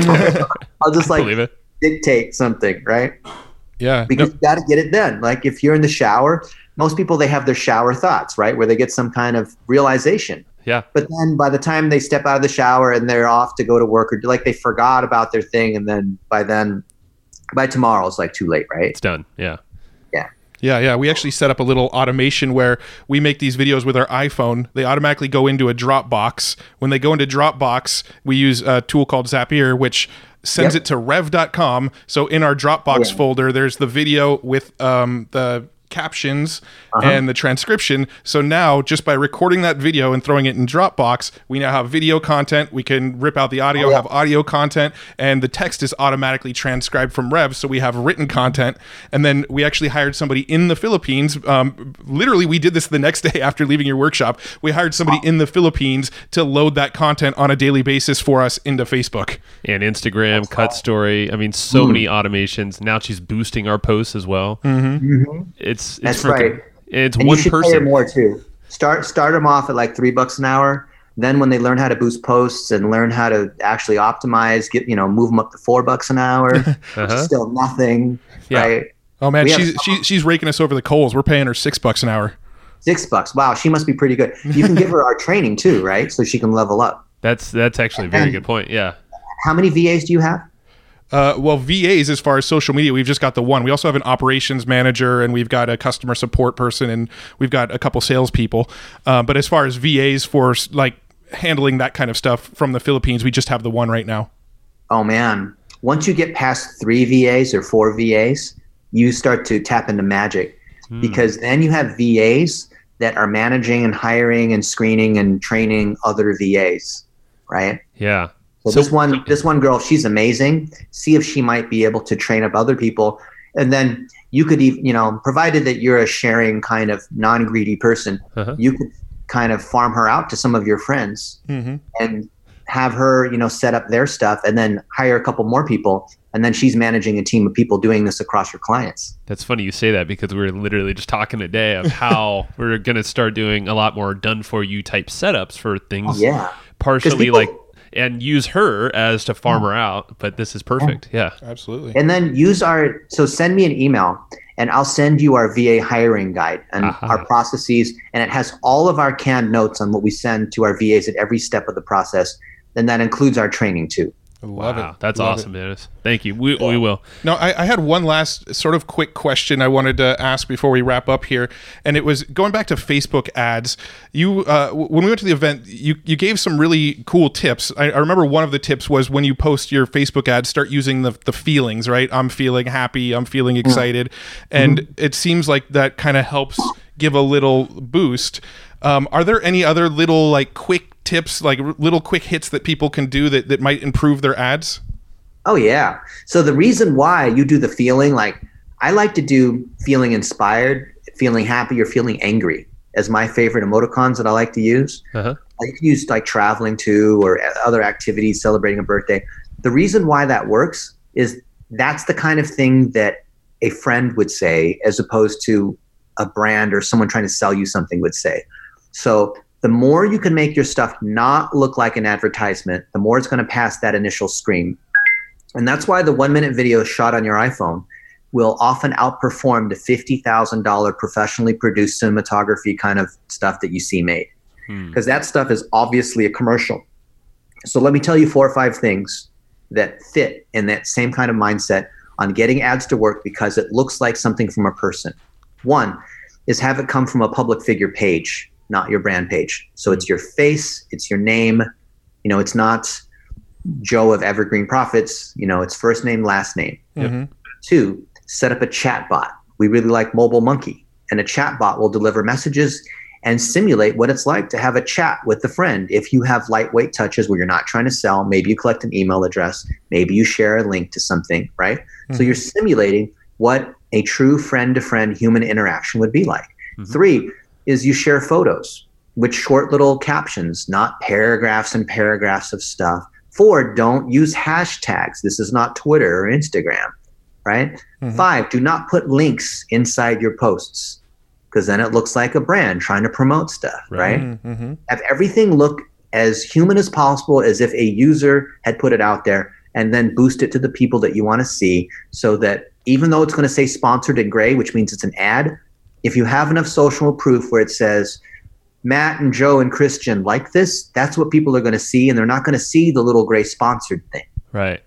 I'll just dictate something, right? Yeah. Because you got to get it done. Like if you're in the shower, most people, they have their shower thoughts, right? Where they get some kind of realization. Yeah. But then by the time they step out of the shower and they're off to go to work, or like they forgot about their thing, and then by tomorrow, it's like too late, right? It's done. Yeah. Yeah. We actually set up a little automation where we make these videos with our iPhone. They automatically go into a Dropbox. When they go into Dropbox, we use a tool called Zapier, which sends it to rev.com. So in our Dropbox folder, there's the video with the captions and the transcription. So now, just by recording that video and throwing it in Dropbox, we now have video content. We can rip out the audio, have audio content, and the text is automatically transcribed from Rev. So we have written content. And then we actually hired somebody in the Philippines. Literally, we did this the next day after leaving your workshop. We hired somebody in the Philippines to load that content on a daily basis for us into Facebook and Instagram, Cut Story. I mean, so many automations. Now she's boosting our posts as well. It's That's freaking, right. It's and one you should person. Pay her more too. Start them off at like $3 an hour. Then when they learn how to boost posts and learn how to actually optimize, move them up to $4 an hour. Which is still nothing, right? Oh man, she's raking us over the coals. We're paying her $6 an hour. $6. Wow, she must be pretty good. You can give her our training too, right? So she can level up. That's actually a very good point. Yeah. How many VAs do you have? Well, VAs, as far as social media, we've just got the one. We also have an operations manager, and we've got a customer support person, and we've got a couple salespeople. But as far as VAs for like handling that kind of stuff from the Philippines, we just have the one right now. Oh man, once you get past 3 VAs or 4 VAs, you start to tap into magic, because then you have VAs that are managing and hiring and screening and training other VAs, right? Yeah. So this one girl, she's amazing. See if she might be able to train up other people. And then you could even, provided that you're a sharing kind of non-greedy person, you could kind of farm her out to some of your friends and have her, set up their stuff, and then hire a couple more people. And then she's managing a team of people doing this across your clients. That's funny you say that, because we were literally just talking today of how we're going to start doing a lot more done for you type setups for things. Yeah. Partially like and use her as to farm her out. But this is perfect. Yeah. Absolutely. And then send me an email and I'll send you our VA hiring guide and our processes. And it has all of our canned notes on what we send to our VAs at every step of the process. And that includes our training too. Love it. That's Love awesome, Dennis. Thank you. We will. No, I had one last sort of quick question I wanted to ask before we wrap up here, and it was going back to Facebook ads. You, when we went to the event, you gave some really cool tips. I remember one of the tips was when you post your Facebook ads, start using the feelings, right? I'm feeling happy. I'm feeling excited, and it seems like that kind of helps give a little boost. Are there any other little like quick tips, like little quick hits that people can do that might improve their ads? Oh yeah. So the reason why you do the feeling, like I like to do feeling inspired, feeling happy, or feeling angry as my favorite emoticons that I like to use. I can use like traveling to or other activities, celebrating a birthday. The reason why that works is that's the kind of thing that a friend would say as opposed to a brand or someone trying to sell you something would say. So the more you can make your stuff not look like an advertisement, the more it's going to pass that initial screen. And that's why the 1-minute video shot on your iPhone will often outperform the $50,000 professionally produced cinematography kind of stuff that you see made. Because that stuff is obviously a commercial. So let me tell you 4 or 5 things that fit in that same kind of mindset on getting ads to work because it looks like something from a person. One is have it come from a public figure page, not your brand page. So it's your face, it's your name. You know, it's not Joe of Evergreen Profits. You know, it's first name, last name. 2, set up a chat bot. We really like Mobile Monkey, and a chat bot will deliver messages and simulate what it's like to have a chat with a friend. If you have lightweight touches where you're not trying to sell, maybe you collect an email address, maybe you share a link to something, right? So you're simulating what a true friend-to-friend human interaction would be like. 3 is you share photos with short little captions, not paragraphs and paragraphs of stuff. 4, don't use hashtags. This is not Twitter or Instagram, right? 5, do not put links inside your posts because then it looks like a brand trying to promote stuff, right? Have everything look as human as possible, as if a user had put it out there, and then boost it to the people that you want to see so that even though it's going to say sponsored in gray, which means it's an ad, if you have enough social proof where it says Matt and Joe and Christian like this, that's what people are going to see, and they're not going to see the little gray sponsored thing. Right.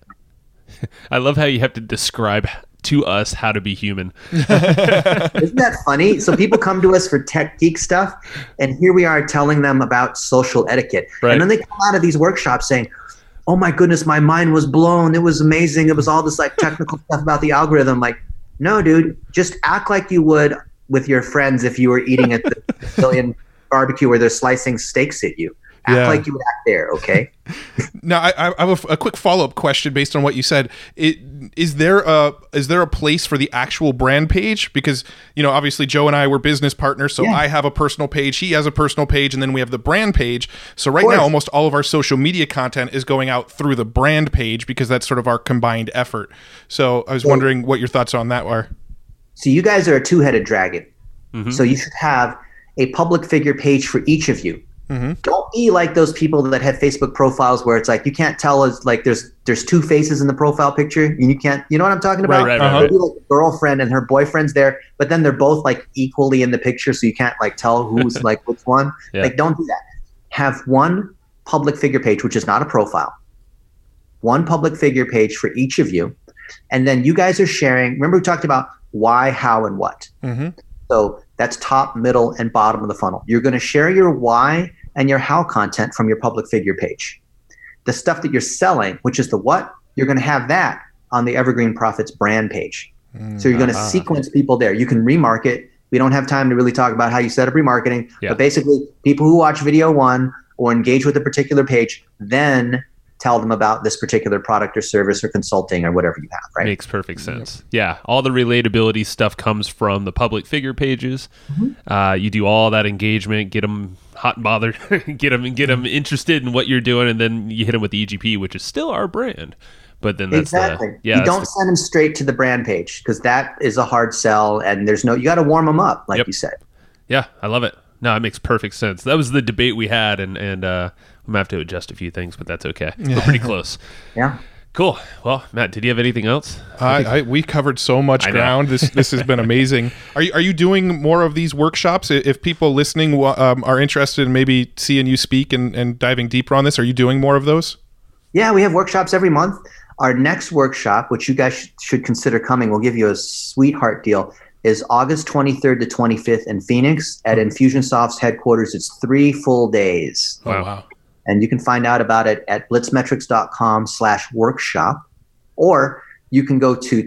I love how you have to describe to us how to be human. Isn't that funny? So people come to us for tech geek stuff, and here we are telling them about social etiquette. Right. And then they come out of these workshops saying, oh my goodness, my mind was blown. It was amazing. It was all this like technical stuff about the algorithm. Like, no, dude, just act like you would with your friends if you were eating at the Brazilian barbecue where they're slicing steaks at you. Act like you would act there, okay? Now, I have a quick follow-up question based on what you said. Is there a place for the actual brand page? Because, you know, obviously Joe and I were business partners, so I have a personal page, he has a personal page, and then we have the brand page. So right now, almost all of our social media content is going out through the brand page because that's sort of our combined effort. So I was wondering what your thoughts on that were. So you guys are a two-headed dragon. So you should have a public figure page for each of you. Don't be like those people that have Facebook profiles where it's like you can't tell us like there's 2 faces in the profile picture and you can't, you know what I'm talking about? Right. Maybe like a girlfriend and her boyfriend's there, but then they're both like equally in the picture, so you can't like tell who's like which one. Like don't do that. Have one public figure page, which is not a profile. One public figure page for each of you, and then you guys are sharing. Remember we talked about why, how, and what. So that's top, middle, and bottom of the funnel. You're going to share your why and your how content from your public figure page. The stuff that you're selling, which is the what, you're going to have that on the Evergreen Profits brand page. So you're going to sequence people there. You can remarket. We don't have time to really talk about how you set up remarketing, but basically people who watch video 1 or engage with a particular page, then tell them about this particular product or service or consulting or whatever you have, right? Makes perfect sense. Yeah. All the relatability stuff comes from the public figure pages. You do all that engagement, get them hot and bothered, get them interested in what you're doing, and then you hit them with the EGP, which is still our brand. But then that's you don't send them straight to the brand page because that is a hard sell, and you got to warm them up, like you said. Yeah, I love it. No, it makes perfect sense. That was the debate we had, and I'm gonna have to adjust a few things, but that's okay. We're pretty close. Yeah. Cool. Well, Matt, did you have anything else? We covered so much ground. This has been amazing. Are you doing more of these workshops? If people listening are interested in maybe seeing you speak and diving deeper on this, are you doing more of those? Yeah, we have workshops every month. Our next workshop, which you guys should consider coming, we'll give you a sweetheart deal, is August 23rd to 25th in Phoenix at Infusionsoft's headquarters. It's 3 full days. Wow. And you can find out about it at blitzmetrics.com/workshop, or you can go to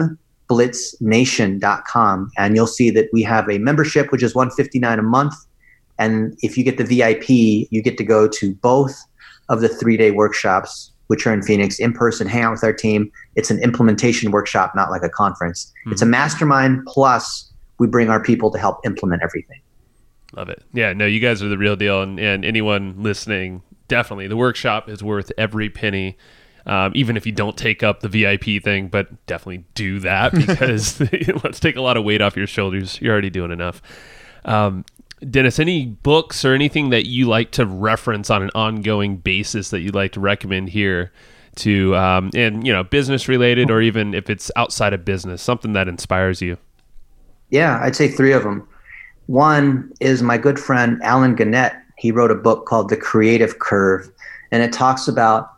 teamblitznation.com and you'll see that we have a membership, which is $159 a month. And if you get the VIP, you get to go to both of the 3-day workshops, which are in Phoenix, in person, hang out with our team. It's an implementation workshop, not like a conference. It's a mastermind, plus we bring our people to help implement everything. Love it. Yeah, no, you guys are the real deal. And anyone listening, definitely, the workshop is worth every penny, even if you don't take up the VIP thing, but definitely do that because let's take a lot of weight off your shoulders. You're already doing enough. Dennis, any books or anything that you like to reference on an ongoing basis that you'd like to recommend here to, and business related, or even if it's outside of business, something that inspires you? Yeah, I'd say 3 of them. One is my good friend Alan Gannett. He wrote a book called The Creative Curve, and it talks about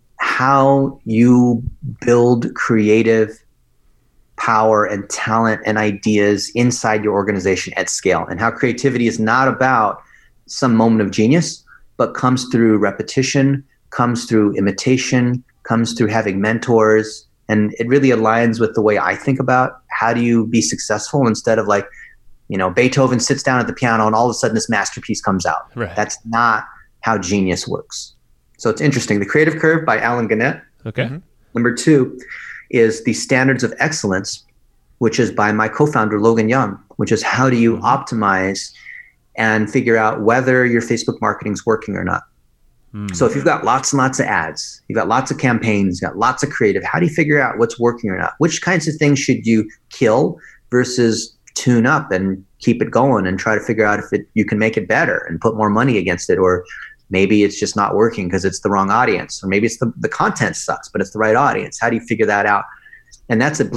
how you build creative power and talent and ideas inside your organization at scale, and how creativity is not about some moment of genius, but comes through repetition, comes through imitation, comes through having mentors. And it really aligns with the way I think about how do you be successful, instead of like, Beethoven sits down at the piano and all of a sudden this masterpiece comes out. Right. That's not how genius works. So it's interesting. The Creative Curve by Alan Gannett. Okay. Mm-hmm. Number 2 is The Standards of Excellence, which is by my co-founder, Logan Young, which is how do you optimize and figure out whether your Facebook marketing is working or not. So if you've got lots and lots of ads, you've got lots of campaigns, you've got lots of creative, how do you figure out what's working or not? Which kinds of things should you kill versus tune up and keep it going and try to figure out if you can make it better and put more money against it? Or maybe it's just not working because it's the wrong audience, or maybe it's the content sucks, but it's the right audience. How do you figure that out? And that's at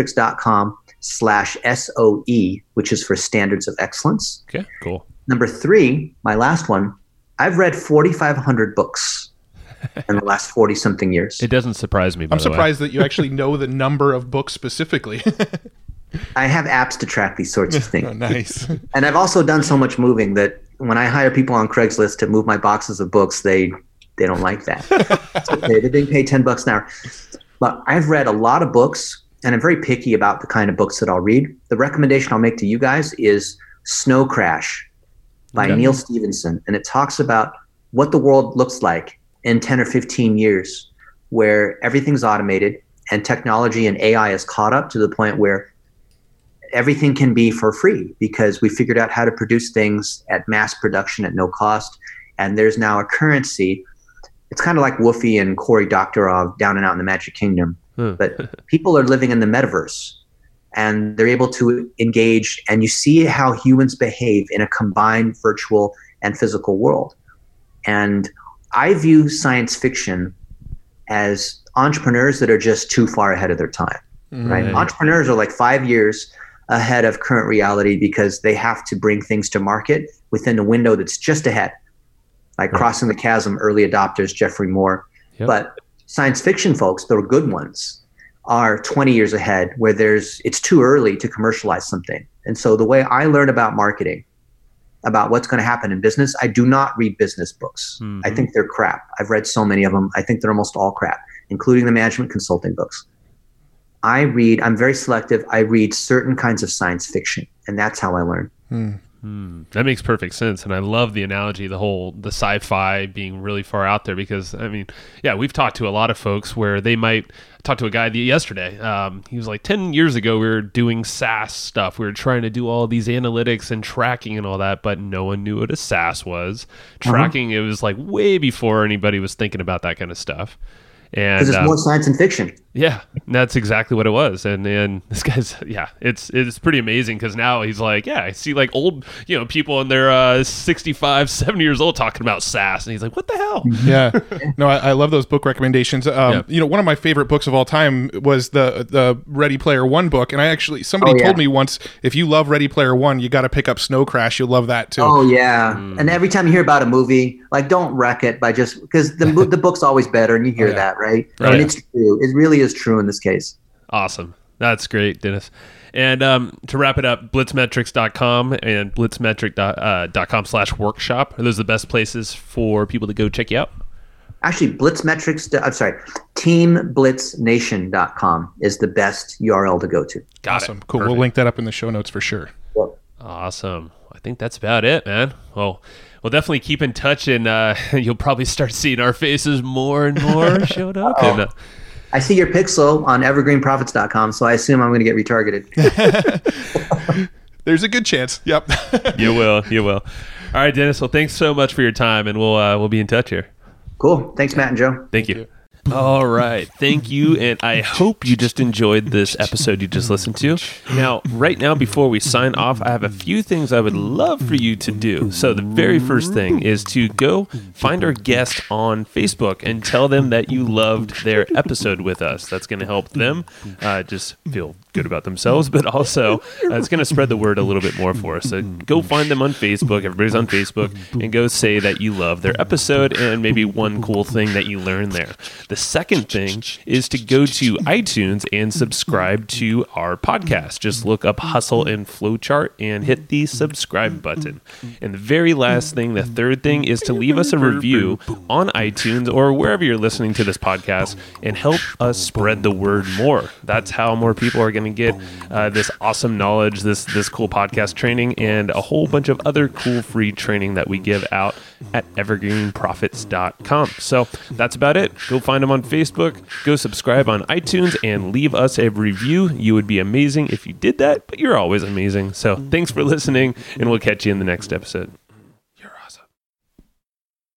blitzmetrics.com/SOE, which is for Standards of Excellence. Okay, cool. Number 3, my last one, I've read 4,500 books in the last 40-something years. It doesn't surprise me, by I'm the way. surprised that you actually know the number of books specifically. I have apps to track these sorts of things. Oh, nice. And I've also done so much moving that when I hire people on Craigslist to move my boxes of books, they don't like that. It's okay. They're being paid $10 an hour. But I've read a lot of books, and I'm very picky about the kind of books that I'll read. The recommendation I'll make to you guys is Snow Crash by Neil Stevenson. And it talks about what the world looks like in 10 or 15 years, where everything's automated and technology and AI is caught up to the point where everything can be for free because we figured out how to produce things at mass production at no cost. And there's now a currency. It's kind of like Woofy and Cory Doctorow down and out in the Magic Kingdom. But people are living in the metaverse and they're able to engage, and you see how humans behave in a combined virtual and physical world. And I view science fiction as entrepreneurs that are just too far ahead of their time, right? Entrepreneurs are like 5 years ahead of current reality because they have to bring things to market within a window that's just ahead, like Crossing the Chasm, early adopters, Jeffrey Moore. Yep. But science fiction folks, the good ones, are 20 years ahead where it's too early to commercialize something. And so the way I learn about marketing, about what's going to happen in business, I do not read business books. I think they're crap. I've read so many of them. I think they're almost all crap, including the management consulting books. I'm very selective. I read certain kinds of science fiction, and that's how I learn. That makes perfect sense. And I love the analogy, the sci-fi being really far out there, because we've talked to a lot of folks where they might talk to a guy yesterday. He was like, 10 years ago, we were doing SaaS stuff. We were trying to do all these analytics and tracking and all that, but no one knew what a SaaS was. Tracking, it was like way before anybody was thinking about that kind of stuff. And because it's more science and fiction. Yeah, that's exactly what it was. And this guy's, it's pretty amazing because now he's like, I see like old, people in their 65, 70 years old talking about SaaS. And he's like, what the hell? Yeah. No, I love those book recommendations. One of my favorite books of all time was the Ready Player One book. And somebody told me once, if you love Ready Player One, you got to pick up Snow Crash. You'll love that too. Oh, yeah. And every time you hear about a movie, like, don't wreck it by just, because the book's always better and you hear that, right? And it's true. It really is true in this case. Awesome. That's great, Dennis. And to wrap it up, blitzmetrics.com and blitzmetric.com/workshop. Are those the best places for people to go check you out? Actually, teamblitznation.com is the best URL to go to. Awesome. Cool. Perfect. We'll link that up in the show notes for sure. Yep. Awesome. I think that's about it, man. Well, we'll definitely keep in touch, and you'll probably start seeing our faces more and more showed up. And, I see your pixel on evergreenprofits.com, so I assume I'm going to get retargeted. There's a good chance. Yep. You will. All right, Dennis. Well, thanks so much for your time, and we'll be in touch here. Cool. Thanks, Matt and Joe. Thank you. All right. Thank you. And I hope you just enjoyed this episode you just listened to. Now, right now, before we sign off, I have a few things I would love for you to do. So the very first thing is to go find our guest on Facebook and tell them that you loved their episode with us. That's going to help them just feel good about themselves, but also it's going to spread the word a little bit more for us. So go find them on Facebook. Everybody's on Facebook, and go say that you love their episode and maybe one cool thing that you learned there. The second thing is to go to iTunes and subscribe to our podcast. Just look up Hustle and Flowchart and hit the subscribe button. And the very last thing, the third thing, is to leave us a review on iTunes or wherever you're listening to this podcast and help us spread the word more. That's how more people are going to get this awesome knowledge, this cool podcast training, and a whole bunch of other cool free training that we give out at evergreenprofits.com. So that's about it. Go find them on Facebook, go subscribe on iTunes, and leave us a review. You would be amazing if you did that, but you're always amazing. So thanks for listening, and we'll catch you in the next episode.